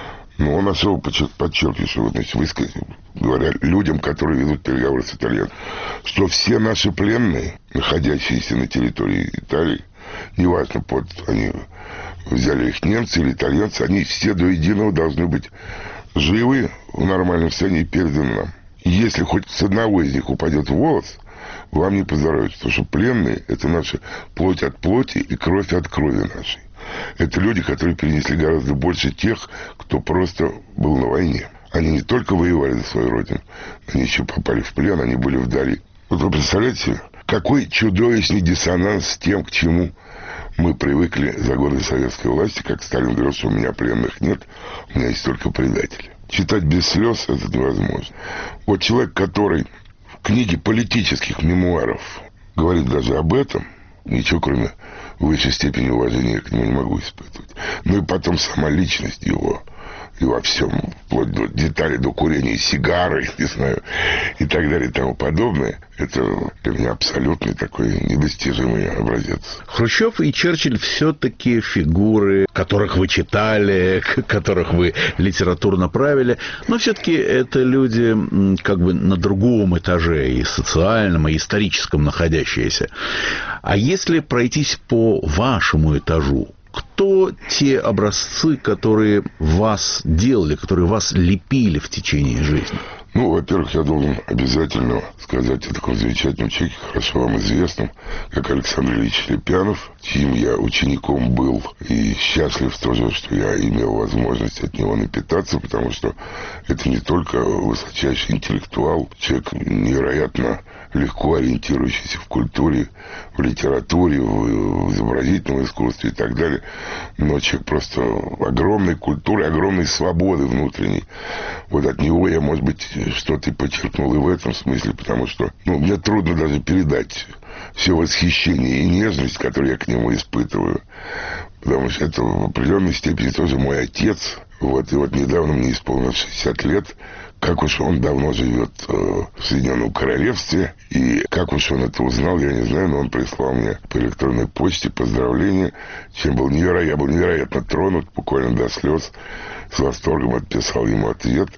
но он особо подчеркивает, что, вот, значит, высказать, говоря людям, которые ведут переговоры с итальянцами, что все наши пленные, находящиеся на территории Италии, неважно, под они взяли их немцы или итальянцы, они все до единого должны быть живы, в нормальном состоянии, переданы нам. И если хоть с одного из них упадет волос, вам не поздоровится, потому что пленные — это наша плоть от плоти и кровь от крови нашей. Это люди, которые перенесли гораздо больше тех, кто просто был на войне. Они не только воевали за свою родину, они еще попали в плен, они были вдали. Вот вы представляете себе, какой чудовищный диссонанс с тем, к чему мы привыкли за годы советской власти, как Сталин говорил, что у меня пленных нет, у меня есть только предатели. Читать без слез это невозможно. Вот человек, который в книге политических мемуаров говорит даже об этом, ничего кроме высшей степени уважения к нему не могу испытывать. Ну и потом сама личность его, и во всем, вплоть до деталей, до курения сигары, не знаю, и так далее и тому подобное, это для меня абсолютный такой недостижимый образец. Хрущев и Черчилль все-таки фигуры, которых вы читали, которых вы литературно правили, но все-таки это люди как бы на другом этаже, и социальном, и историческом находящиеся. А если пройтись по вашему этажу, кто те образцы, которые вас делали, которые вас лепили в течение жизни? Ну, во-первых, я должен обязательно сказать о таком замечательном человеке, хорошо вам известном, как Александр Ильич Лепянов, чьим я учеником был, и счастлив тоже, что я имел возможность от него напитаться, потому что это не только высочайший интеллектуал, человек невероятно легко ориентирующийся в культуре, в литературе, в изобразительном искусстве и так далее, но человек просто огромной культуры, огромной свободы внутренней. Вот от него я, может быть, что-то и подчеркнул и в этом смысле, потому что, ну, мне трудно даже передать все восхищение и нежность, которую я к нему испытываю, потому что это в определенной степени тоже мой отец. Вот, и вот недавно мне исполнилось шестьдесят лет, как уж он давно живет э, в Соединенном Королевстве, и как уж он это узнал, я не знаю, но он прислал мне по электронной почте поздравления, чем был невероятно, я был невероятно тронут, буквально до слез, с восторгом отписал ему ответ.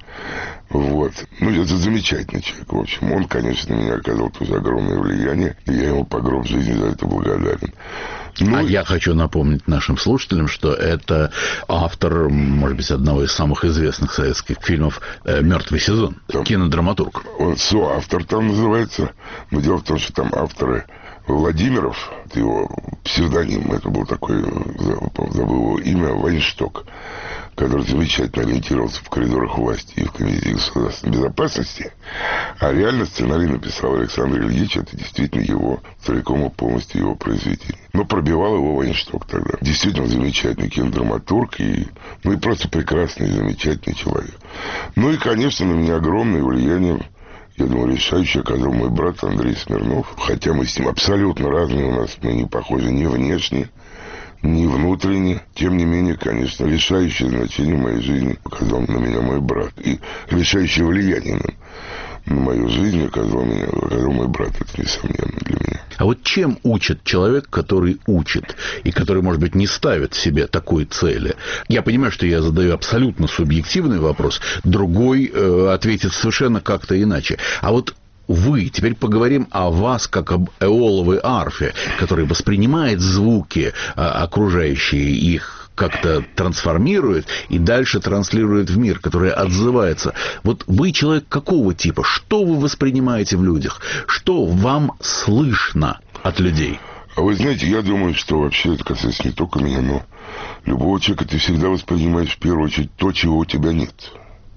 Вот. Ну, это замечательный человек, в общем. Он, конечно, на меня оказал тоже огромное влияние, и я ему по гроб жизни за это благодарен. Ну, а я хочу напомнить нашим слушателям, что это автор, может быть, одного из самых известных советских фильмов «Мертвый сезон», там, кинодраматург. Он соавтор там называется, но дело в том, что там авторы Владимиров, его псевдоним, это был такой, забыл его имя, Вайншток, который замечательно ориентировался в коридорах власти и в Комитете государственной безопасности, а реально сценарий написал Александр Ильич, это действительно его, целиком и полностью его произведение. Но пробивал его Вайншток тогда. Действительно замечательный кинодраматург, и, ну и просто прекрасный, замечательный человек. Ну и, конечно, на меня огромное влияние, я думаю, решающий оказал мой брат Андрей Смирнов. Хотя мы с ним абсолютно разные, у нас мы не похожи ни внешне, ни внутренне. Тем не менее, конечно, решающее значение в моей жизни оказал на меня мой брат. И решающее влияние на, на мою жизнь оказал, меня, оказал мой брат. Это несомненно для меня. А вот чем учит человек, который учит, и который, может быть, не ставит себе такой цели? Я понимаю, что я задаю абсолютно субъективный вопрос, другой э, ответит совершенно как-то иначе. А вот вы, теперь поговорим о вас, как об эоловой арфе, который воспринимает звуки а, окружающие, их как-то трансформирует и дальше транслирует в мир, который отзывается. Вот вы человек какого типа? Что вы воспринимаете в людях? Что вам слышно от людей? А вы знаете, я думаю, что вообще это касается не только меня, но любого человека. Ты всегда воспринимаешь в первую очередь то, чего у тебя нет.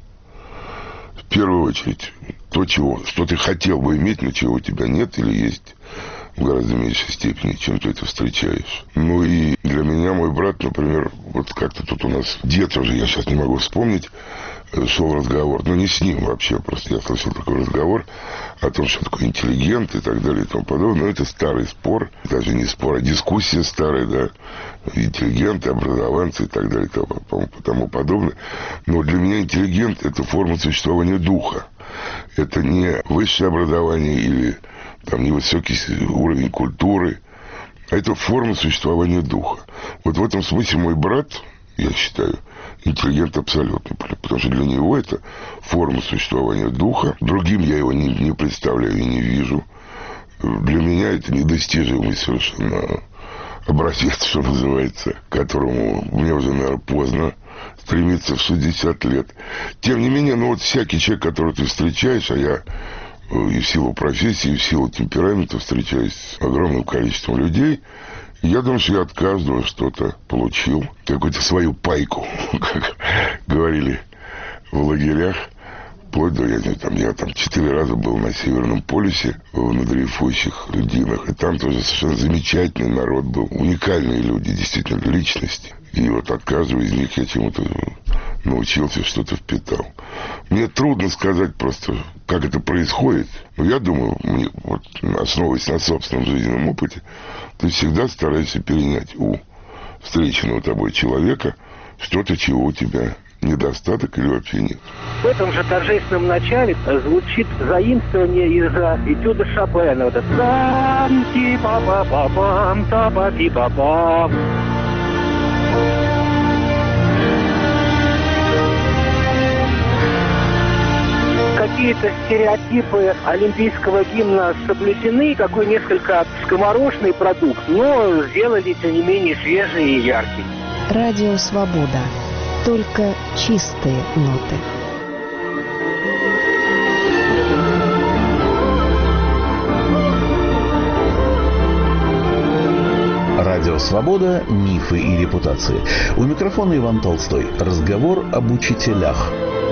В первую очередь то, чего, что ты хотел бы иметь, но чего у тебя нет или есть в гораздо меньшей степени, чем ты это встречаешь. Ну и для меня мой брат, например, вот как-то тут у нас дед уже, я сейчас не могу вспомнить, шел разговор, ну не с ним вообще, просто я слышал такой разговор о том, что такое интеллигент и так далее и тому подобное. Но это старый спор, даже не спор, а дискуссия старая, да, интеллигенты, образованцы и так далее и тому подобное. Но для меня интеллигент – это форма существования духа. Это не высшее образование или там невысокий уровень культуры, а это форма существования духа. Вот в этом смысле мой брат, я считаю, интеллигент абсолютно, потому что для него это форма существования духа. Другим я его не, не представляю и не вижу. Для меня это недостижимый совершенно образец, что называется, к которому мне уже, наверное, поздно стремиться в шестьдесят лет. Тем не менее, ну вот всякий человек, которого ты встречаешь, а я и в силу профессии, и в силу темперамента встречаюсь с огромным количеством людей, я думаю, что я от каждого что-то получил, какую-то свою пайку, как говорили в лагерях. Вплоть до, я не знаю, там, я там четыре раза был на Северном полюсе, на дрейфующих льдинах, и там тоже совершенно замечательный народ был, уникальные люди, действительно, личности. И вот от каждого из них я чему-то научился, что-то впитал. Мне трудно сказать просто, как это происходит. Но я думаю, мне, вот, основываясь на собственном жизненном опыте, ты всегда стараешься перенять у встреченного тобой человека что-то, чего у тебя недостаток или вообще нет. В этом же торжественном начале звучит заимствование из этюда Шопена. Вот это «Там-ти-па-па-па-пам, та-па-ти-па-пам». Какие-то стереотипы олимпийского гимна соблюдены, такой несколько скоморошный продукт, но сделали, тем не менее, свежий и яркий. Радио «Свобода». Только чистые ноты. Радио «Свобода. Мифы и репутации». У микрофона Иван Толстой. Разговор об учителях.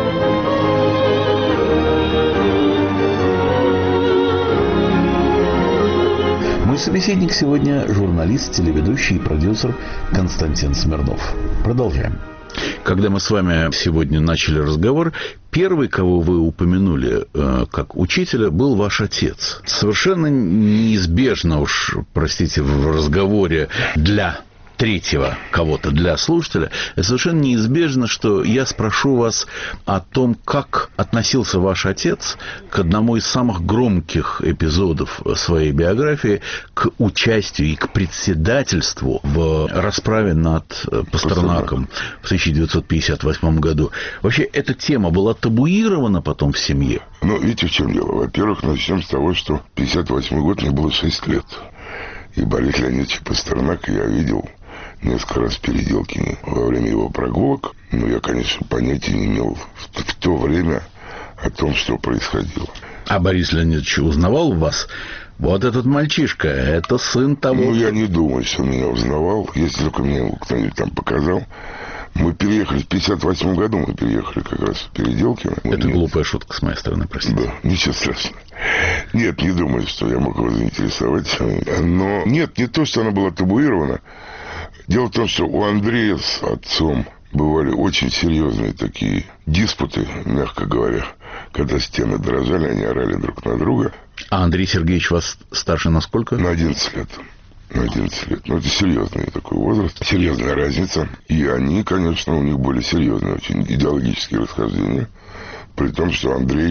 Мой собеседник сегодня журналист, телеведущий и продюсер Константин Смирнов. Продолжаем. Когда мы с вами сегодня начали разговор, первый, кого вы упомянули э, как учителя, был ваш отец. Совершенно неизбежно уж, простите, в разговоре для третьего кого-то, для слушателя, это совершенно неизбежно, что я спрошу вас о том, как относился ваш отец к одному из самых громких эпизодов своей биографии, к участию и к председательству в расправе над Пастернаком в тысяча девятьсот пятьдесят восьмом году. Вообще, эта тема была табуирована потом в семье? Ну, видите, в чем дело. Во-первых, начнем с того, что пятьдесят восьмой год, мне было шесть лет. И Бориса Леонидовича Пастернака я видел несколько раз в Переделкине во время его прогулок. Но я, конечно, понятия не имел в, в то время о том, что происходило. А Борис Леонидович узнавал вас? Вот этот мальчишка, это сын того... Ну, я не думаю, что он меня узнавал. Если только мне кто-нибудь там показал. Мы переехали в пятьдесят восьмом году, мы переехали как раз в Переделкино. Это Нет. глупая шутка с моей стороны, простите. Да, ничего страшного. Нет, не думаю, что я мог его заинтересовать. Но нет, не то, что она была табуирована. Дело в том, что у Андрея с отцом бывали очень серьезные такие диспуты, мягко говоря. Когда стены дрожали, они орали друг на друга. А Андрей Сергеевич вас старше на сколько? На одиннадцать лет. На одиннадцать лет. Ну, это серьезный такой возраст, серьезная разница. И они, конечно, у них были серьезные очень идеологические расхождения. При том, что Андрей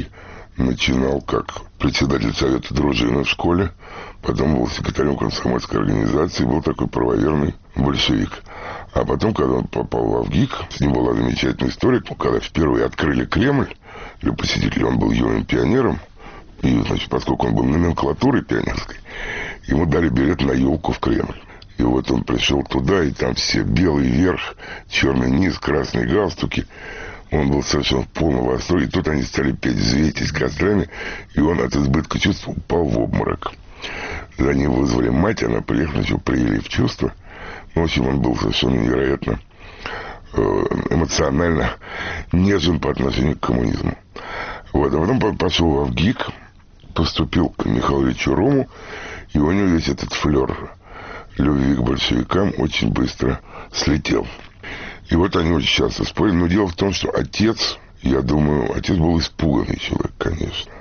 начинал как председатель совета дружины в школе, потом был секретарем комсомольской организации, был такой правоверный большевик. А потом, когда он попал в Авгик, с ним была замечательная история, когда впервые открыли Кремль, для посетителей он был юным пионером, и, значит, поскольку он был номенклатурой пионерской, ему дали билет на елку в Кремль. И вот он пришел туда, и там все белый верх, черный низ, красные галстуки. Он был совершенно в полном восторге. И тут они стали петь «Взвейтесь кострами», и он от избытка чувств упал в обморок. За ним вызвали мать, она приехала, еще привели в чувство. В общем, он был совершенно невероятно эмоционально нежен по отношению к коммунизму. Вот. А потом пошел в Авгик, поступил к Михаилу Ильичу Рому, и у него весь этот флер любви к большевикам очень быстро слетел. И вот они очень часто спорили. Но дело в том, что отец, я думаю, отец был испуганный человек, конечно.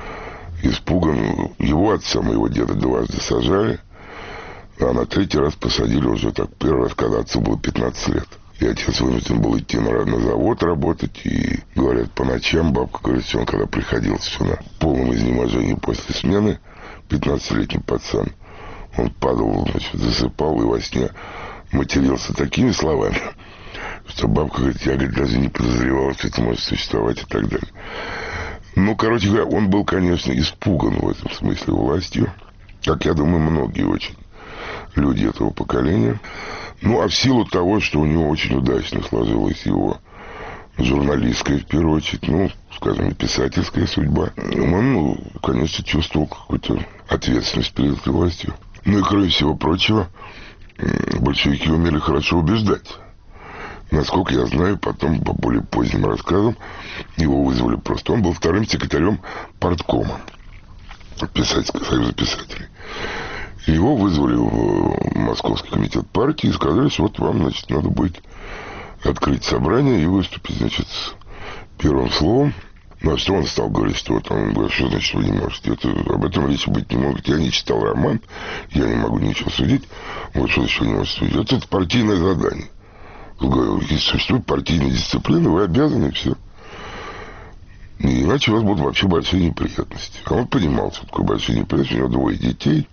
Испуган. Его отца, моего деда, дважды сажали, а на третий раз посадили уже так, первый раз, когда отцу было пятнадцать лет. И отец вынужден был идти на, на завод работать. И, говорят, по ночам бабка говорит, что он когда приходил все на полном изнеможении после смены, пятнадцатилетний пацан, он падал, значит, засыпал и во сне матерился такими словами, что бабка говорит, я, говорит, даже не подозревала, что это может существовать и так далее. Ну, короче говоря, он был, конечно, испуган в этом смысле властью, как, я думаю, многие очень люди этого поколения. Ну, а в силу того, что у него очень удачно сложилась его журналистская, в первую очередь, ну, скажем, писательская судьба, он, ну, конечно, чувствовал какую-то ответственность перед этой властью. Ну и, кроме всего прочего, большевики умели хорошо убеждать. Насколько я знаю, потом, по более поздним рассказам, его вызвали просто. Он был вторым секретарем парткома писательского союза писателей. Его вызвали в Московский комитет партии и сказали, что вот вам, значит, надо будет открыть собрание и выступить, значит, с первым словом. Ну, а что он стал говорить, что вот он говорит, что значит вы не можете? Это, об этом речи быть не может. Я не читал роман, я не могу ничего судить. Вот что значит вы не можете судить? Это партийное задание. Если существует партийная дисциплина, вы обязаны, все. И иначе у вас будут вообще большие неприятности. А он понимал, что такое большие неприятности. У него двое детей,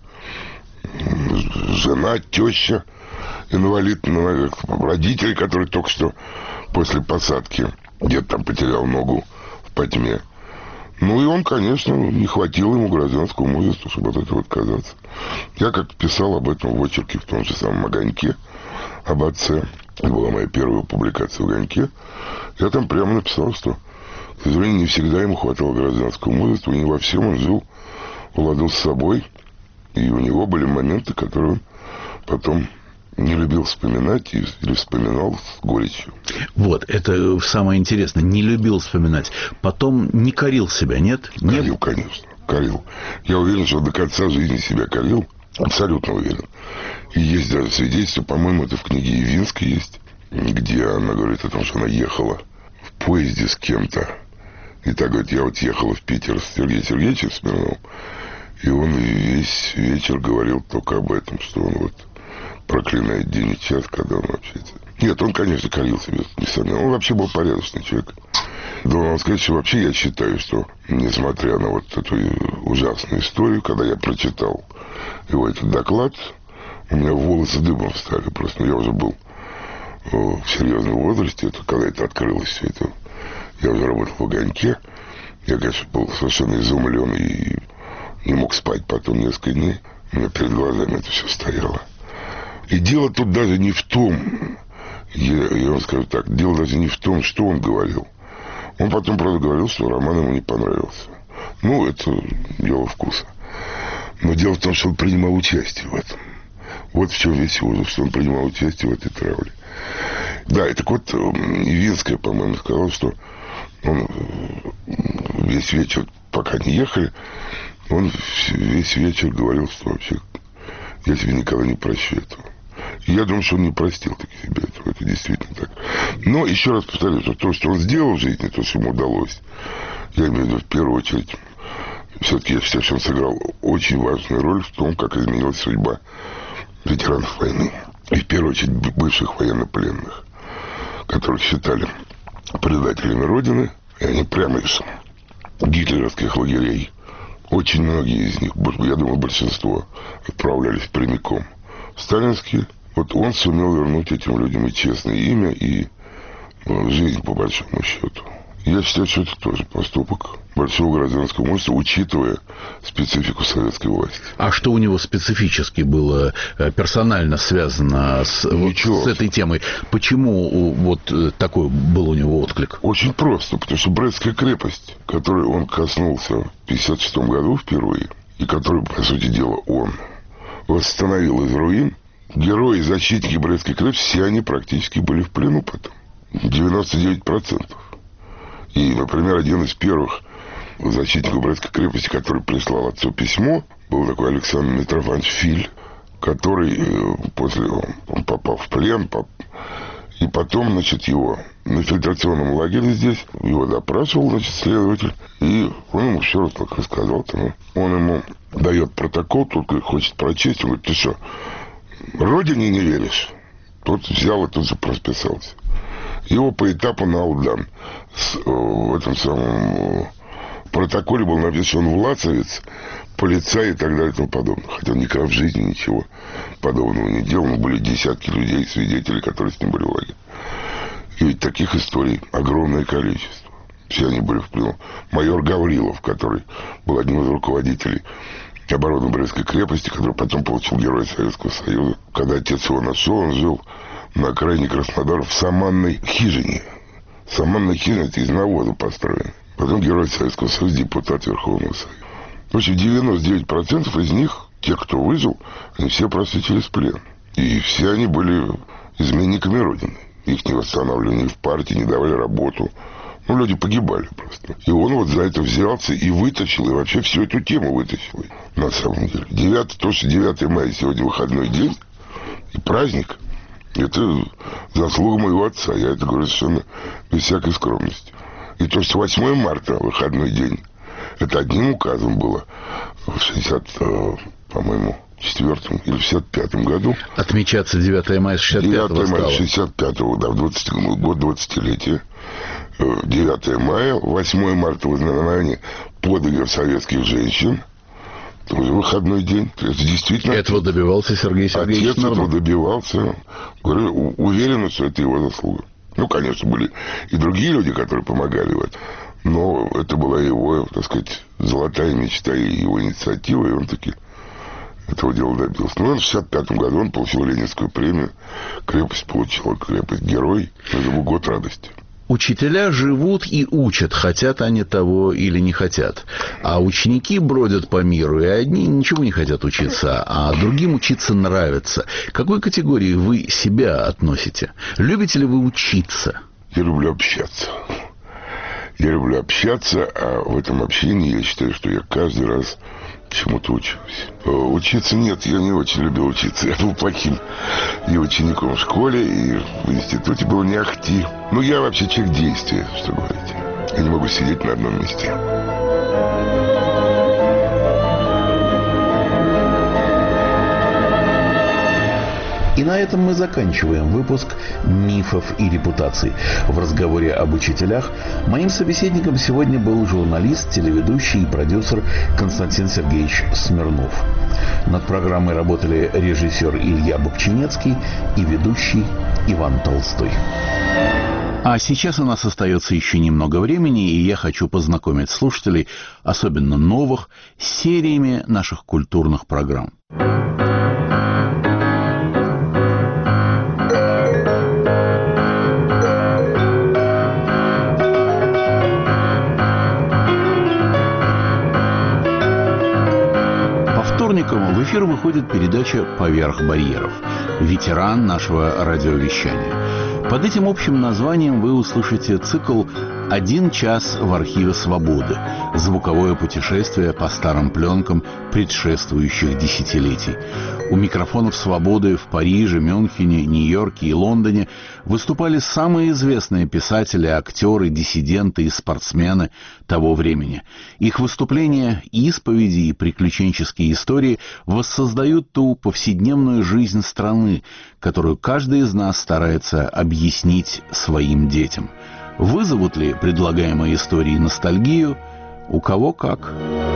жена, теща, инвалид, родители, которые только что после посадки где-то там потерял ногу по тьме. Ну, и он, конечно, не хватило ему гражданского мужества, чтобы от этого отказаться. Я как-то писал об этом в очерке в том же самом «Огоньке», об отце. Это была моя первая публикация в «Огоньке». Я там прямо написал, что, к сожалению, не всегда ему хватало гражданского мужества, и не во всем он жил в ладу с собой. И у него были моменты, которые он потом не любил вспоминать или вспоминал с горечью. Вот, это самое интересное. Не любил вспоминать. Потом не корил себя, нет? Корил, нет? конечно. Корил. Я уверен, что до конца жизни себя корил. Абсолютно уверен. И есть даже свидетельство, по-моему, это в книге Явинской есть, где она говорит о том, что она ехала в поезде с кем-то. И так говорит, я вот ехала в Питер с Сергеем Сергеевичем Смирновым, и он весь вечер говорил только об этом, что он вот проклинает день и час, когда он вообще... Нет, он, конечно, корил себя, несомненно. Он вообще был порядочный человек. Должен вам сказать, что вообще я считаю, что, несмотря на вот эту ужасную историю, когда я прочитал его этот доклад, у меня волосы дыбом встали. Просто ну, я уже был в серьезном возрасте, это, когда это открылось все это. Я уже работал в «Огоньке». Я, конечно, был совершенно изумлен и не мог спать потом несколько дней. У меня перед глазами это все стояло. И дело тут даже не в том, я, я вам скажу так, дело даже не в том, что он говорил. Он потом, правда, говорил, что роман ему не понравился. Ну, это дело вкуса. Но дело в том, что он принимал участие в этом. Вот в чем весь ужас, что он принимал участие в этой травле. Да, и так вот, Явинская, по-моему, сказала, что он весь вечер, пока не ехали, он весь вечер говорил, что вообще я себе никогда не прощу этого. И я думаю, что он не простил таки себе этого. Это действительно так. Но еще раз повторю, что то, что он сделал в жизни, то, что ему удалось, я имею в виду в первую очередь, все-таки я считаю, что он сыграл очень важную роль в том, как изменилась судьба ветеранов войны. И в первую очередь бывших военнопленных, которых считали предателями Родины, и они прямо из гитлеровских лагерей. Очень многие из них, я думаю, большинство, отправлялись прямиком в сталинские. Вот он сумел вернуть этим людям и честное имя, и жизнь, по большому счету. Я считаю, что это тоже поступок большого гражданского общества, учитывая специфику советской власти. А что у него специфически было персонально связано с, вот, с этой темой? Почему вот такой был у него отклик? Очень просто, потому что Брестская крепость, которой он коснулся в пятьдесят шестом году впервые, и которую, по сути дела, он восстановил из руин, герои, защитники Брестской крепости, все они практически были в плену потом. девяносто девять процентов. И, например, один из первых защитников Брестской крепости, который прислал отцу письмо, был такой Александр Митрофанович Филь, который после он попал в плен, и потом, значит, его на фильтрационном лагере здесь, его допрашивал, значит, следователь, и он ему все рассказал. Там, он ему дает протокол, тут хочет прочесть, он говорит: ты что, родине не веришь? Тот взял и тут же просписался. Его по этапу на Алдан. В этом самом протоколе был написано, что он власовец, полицай и так далее и тому подобное. Хотя он никогда в жизни ничего подобного не делал. Но были десятки людей, свидетелей, которые с ним были в лагере. И ведь таких историй огромное количество. Все они были в плену. Майор Гаврилов, который был одним из руководителей обороны Брестской крепости, который потом получил Героя Советского Союза. Когда отец его нашел, он жил на окраине Краснодара в саманной хижине. Саманная хижина — это из навоза построена. Потом Герой Советского Союза, депутат Верховного Совета. В общем, девяносто девять процентов из них, те, кто выжил, они все просветили в плен. И все они были изменниками Родины. Их не восстанавливали ни в партии, не давали работу. Ну, люди погибали просто. И он вот за это взялся и вытащил, и вообще всю эту тему вытащил. На самом деле. девятое, то, что девятое мая сегодня выходной день и праздник, это заслуга моего отца. Я это говорю совершенно без всякой скромности. И то, что восьмое марта, выходной день, это одним указом было в шестьдесят, по-моему, четвёртом или в шестьдесят пятом году. Отмечаться девятое мая шестьдесят пятого девятое мая шестьдесят пятого, да, в двадцатом год двадцатилетия. девятое мая, восьмое марта в знаменование подвигов советских женщин. Тоже выходной день. Это действительно... Этого добивался Сергей Сергеевич Отец этого добивался. Говорю, уверен, что это его заслуга. Ну, конечно, были и другие люди, которые помогали в этом. Но это была его, так сказать, золотая мечта и его инициатива, и он таки этого дела добился. Ну, в шестьдесят пятом году он получил Ленинскую премию. Крепость получила, крепость Герой. Это был год радости. Учителя живут и учат, хотят они того или не хотят. А ученики бродят по миру, и одни ничего не хотят учиться, а другим учиться нравится. К какой категории вы себя относите? Любите ли вы учиться? Я люблю общаться. Я люблю общаться, а в этом общении я считаю, что я каждый раз чему-то учусь. Учиться нет, я не очень любил учиться. Я был плохим и учеником в школе, и в институте был не ахти. Ну, я вообще человек действия, что говорить. Я не могу сидеть на одном месте. И на этом мы заканчиваем выпуск «Мифов и репутаций». В разговоре об учителях моим собеседником сегодня был журналист, телеведущий и продюсер Константин Сергеевич Смирнов. Над программой работали режиссер Илья Бобчинецкий и ведущий Иван Толстой. А сейчас у нас остается еще немного времени, и я хочу познакомить слушателей, особенно новых, с сериями наших культурных программ. В эфир выходит передача «Поверх барьеров». Ветеран нашего радиовещания. Под этим общим названием вы услышите цикл «Один час в архиве свободы». Звуковое путешествие по старым пленкам предшествующих десятилетий. У микрофонов «Свободы» в Париже, Мюнхене, Нью-Йорке и Лондоне выступали самые известные писатели, актеры, диссиденты и спортсмены того времени. Их выступления, исповеди и приключенческие истории воссоздают ту повседневную жизнь страны, которую каждый из нас старается объяснить своим детям. Вызовут ли предлагаемые истории ностальгию? У кого как.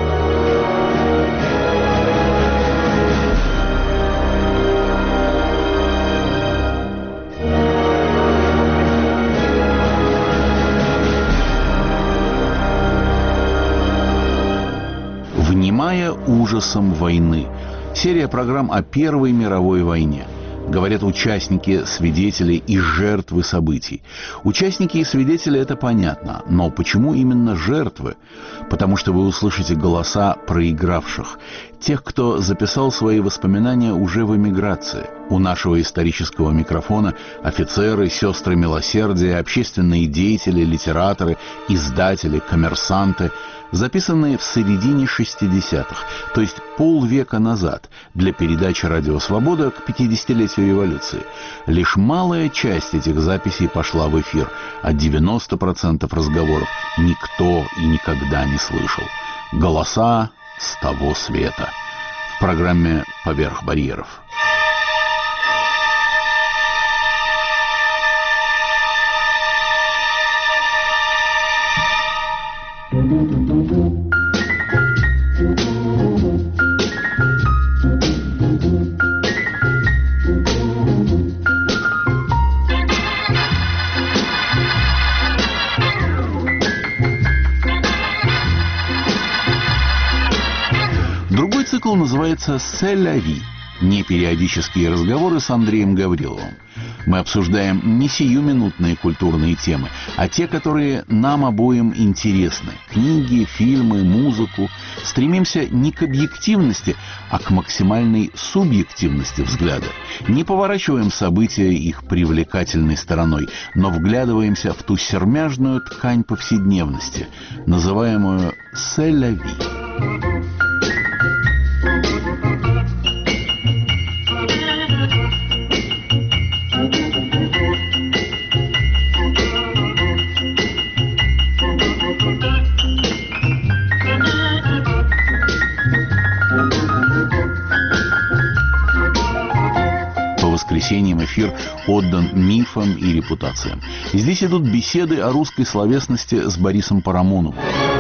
«Внимая ужасом войны». Серия программ о Первой мировой войне. Говорят участники, свидетели и жертвы событий. Участники и свидетели – это понятно. Но почему именно жертвы? Потому что вы услышите голоса проигравших. Тех, кто записал свои воспоминания уже в эмиграции. У нашего исторического микрофона офицеры, сестры милосердия, общественные деятели, литераторы, издатели, коммерсанты, записанные в середине шестидесятых, то есть полвека назад, для передачи «Радио Свобода» к пятидесятилетию революции. Лишь малая часть этих записей пошла в эфир, а девяносто процентов разговоров никто и никогда не слышал. Голоса с того света. В программе «Поверх барьеров». Другой цикл называется «C'est la vie» – непериодические разговоры с Андреем Гавриловым. Мы обсуждаем не сиюминутные культурные темы, а те, которые нам обоим интересны. Книги, фильмы, музыку. Стремимся не к объективности, а к максимальной субъективности взгляда. Не поворачиваем события их привлекательной стороной, но вглядываемся в ту сермяжную ткань повседневности, называемую «C'est la vie». По воскресеньям эфир отдан мифам и репутациям. Здесь идут беседы о русской словесности с Борисом Парамоновым.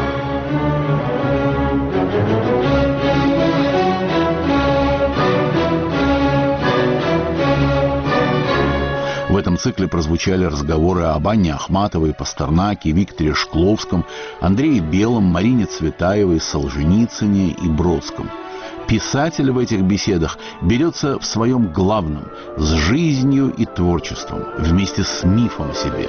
В этом цикле прозвучали разговоры об Анне Ахматовой, Пастернаке, Викторе Шкловском, Андрее Белом, Марине Цветаевой, Солженицыне и Бродском. Писатель в этих беседах берется в своем главном – с жизнью и творчеством, вместе с мифом о себе.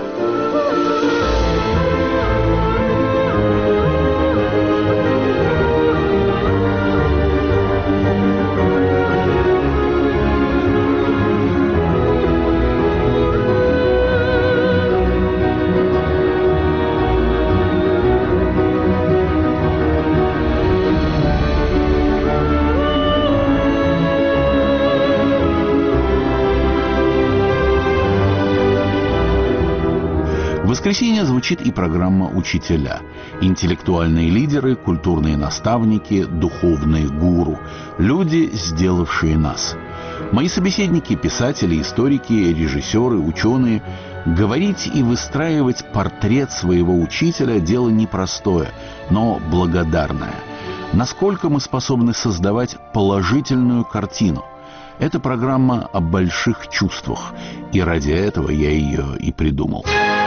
В воскресенье звучит и программа «Учителя». Интеллектуальные лидеры, культурные наставники, духовные гуру. Люди, сделавшие нас. Мои собеседники – писатели, историки, режиссеры, ученые. Говорить и выстраивать портрет своего учителя – дело непростое, но благодарное. Насколько мы способны создавать положительную картину? Это программа о больших чувствах, и ради этого я ее и придумал.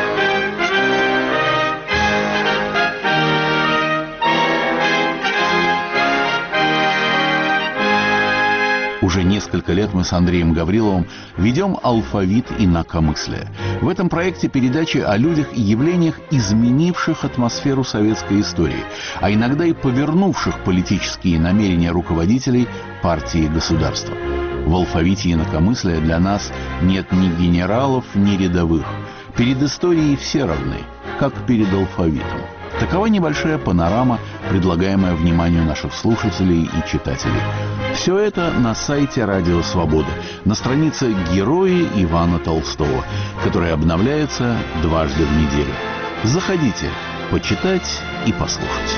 Уже несколько лет мы с Андреем Гавриловым ведем «Алфавит инакомыслия». В этом проекте передачи о людях и явлениях, изменивших атмосферу советской истории, а иногда и повернувших политические намерения руководителей партии и государства. В «Алфавите инакомыслия» для нас нет ни генералов, ни рядовых. Перед историей все равны, как перед алфавитом. Такова небольшая панорама, предлагаемая вниманию наших слушателей и читателей. Все это на сайте «Радио Свобода», на странице «Герои» Ивана Толстого, которая обновляется дважды в неделю. Заходите, почитать и послушать.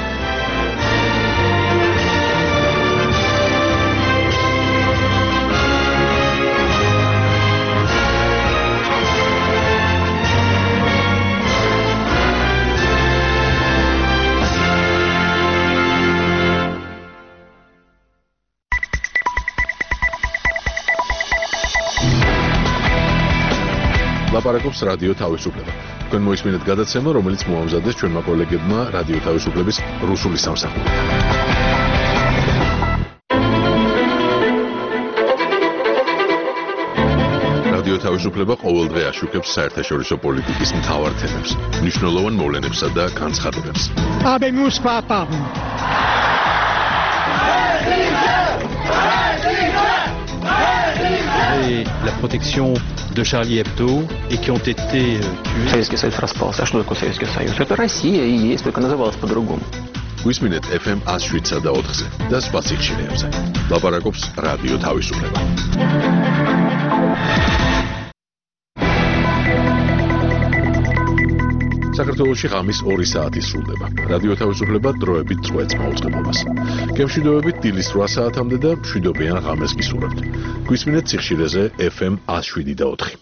ლაპარაკობს რადიო თავისუფლება. თქვენ მოისმინეთ გადაცემა, რომელიც მოამზადეს ჩვენმა კოლეგებმა რადიო თავისუფლების რუსული სამსახურიდან. რადიო თავისუფლება ყოველდღე აშუქებს საერთაშორისო პოლიტიკის მთავარ თემებს, მნიშვნელოვან მოვლენებსა და განცხადებებს. Habemus papam. Et la protection de Charlie Hebdo et qui ont été tués. Советский Союз распался. А что такое Советский Союз? Это Россия и есть, только называлась по-другому. გვისმინეთ эф эм one oh seven და ოთხზე და სხვა სიხშირეებზე. ლაპარაკობს რადიო თავისუფლება. საქართველოში ღამის ორი საათი სრულდება. რადიო თავისუფლება დროებით წვეთს მაუწყებლობას. გემშვიდობებით დილის რვა საათამდე და მშვიდობიან ღამეს გისურვებთ. გვისმინეთ სიხშირეზე эф эм one oh seven და ოთხი.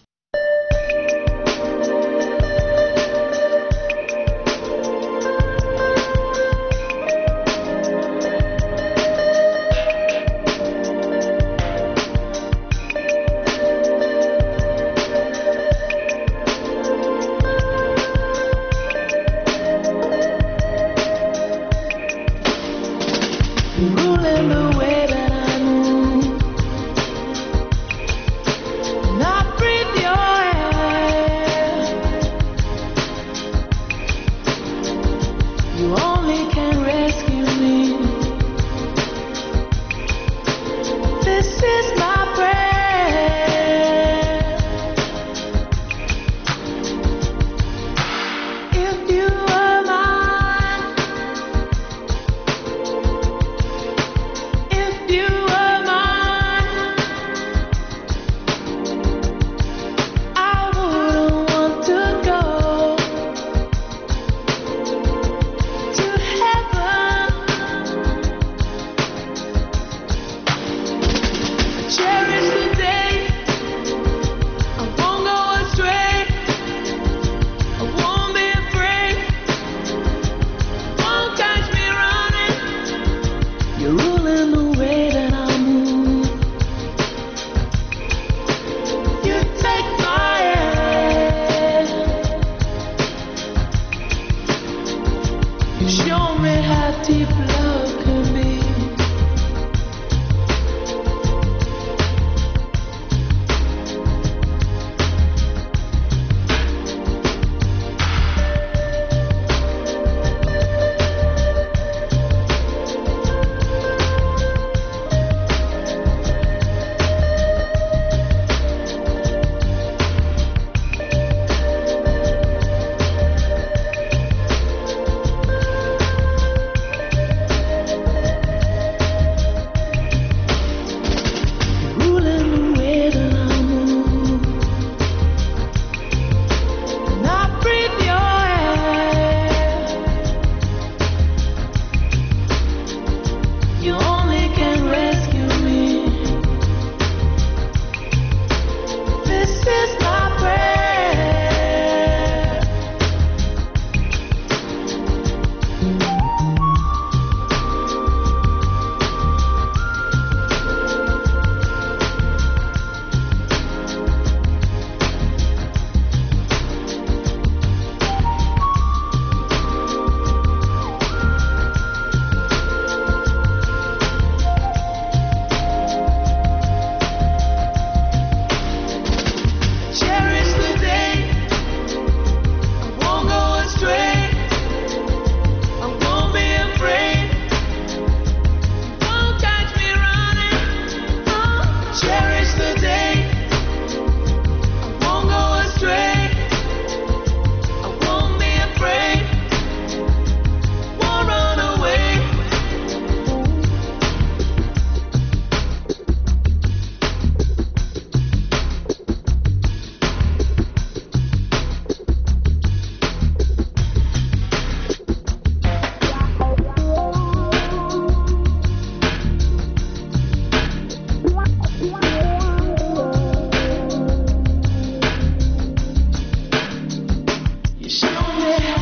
You show me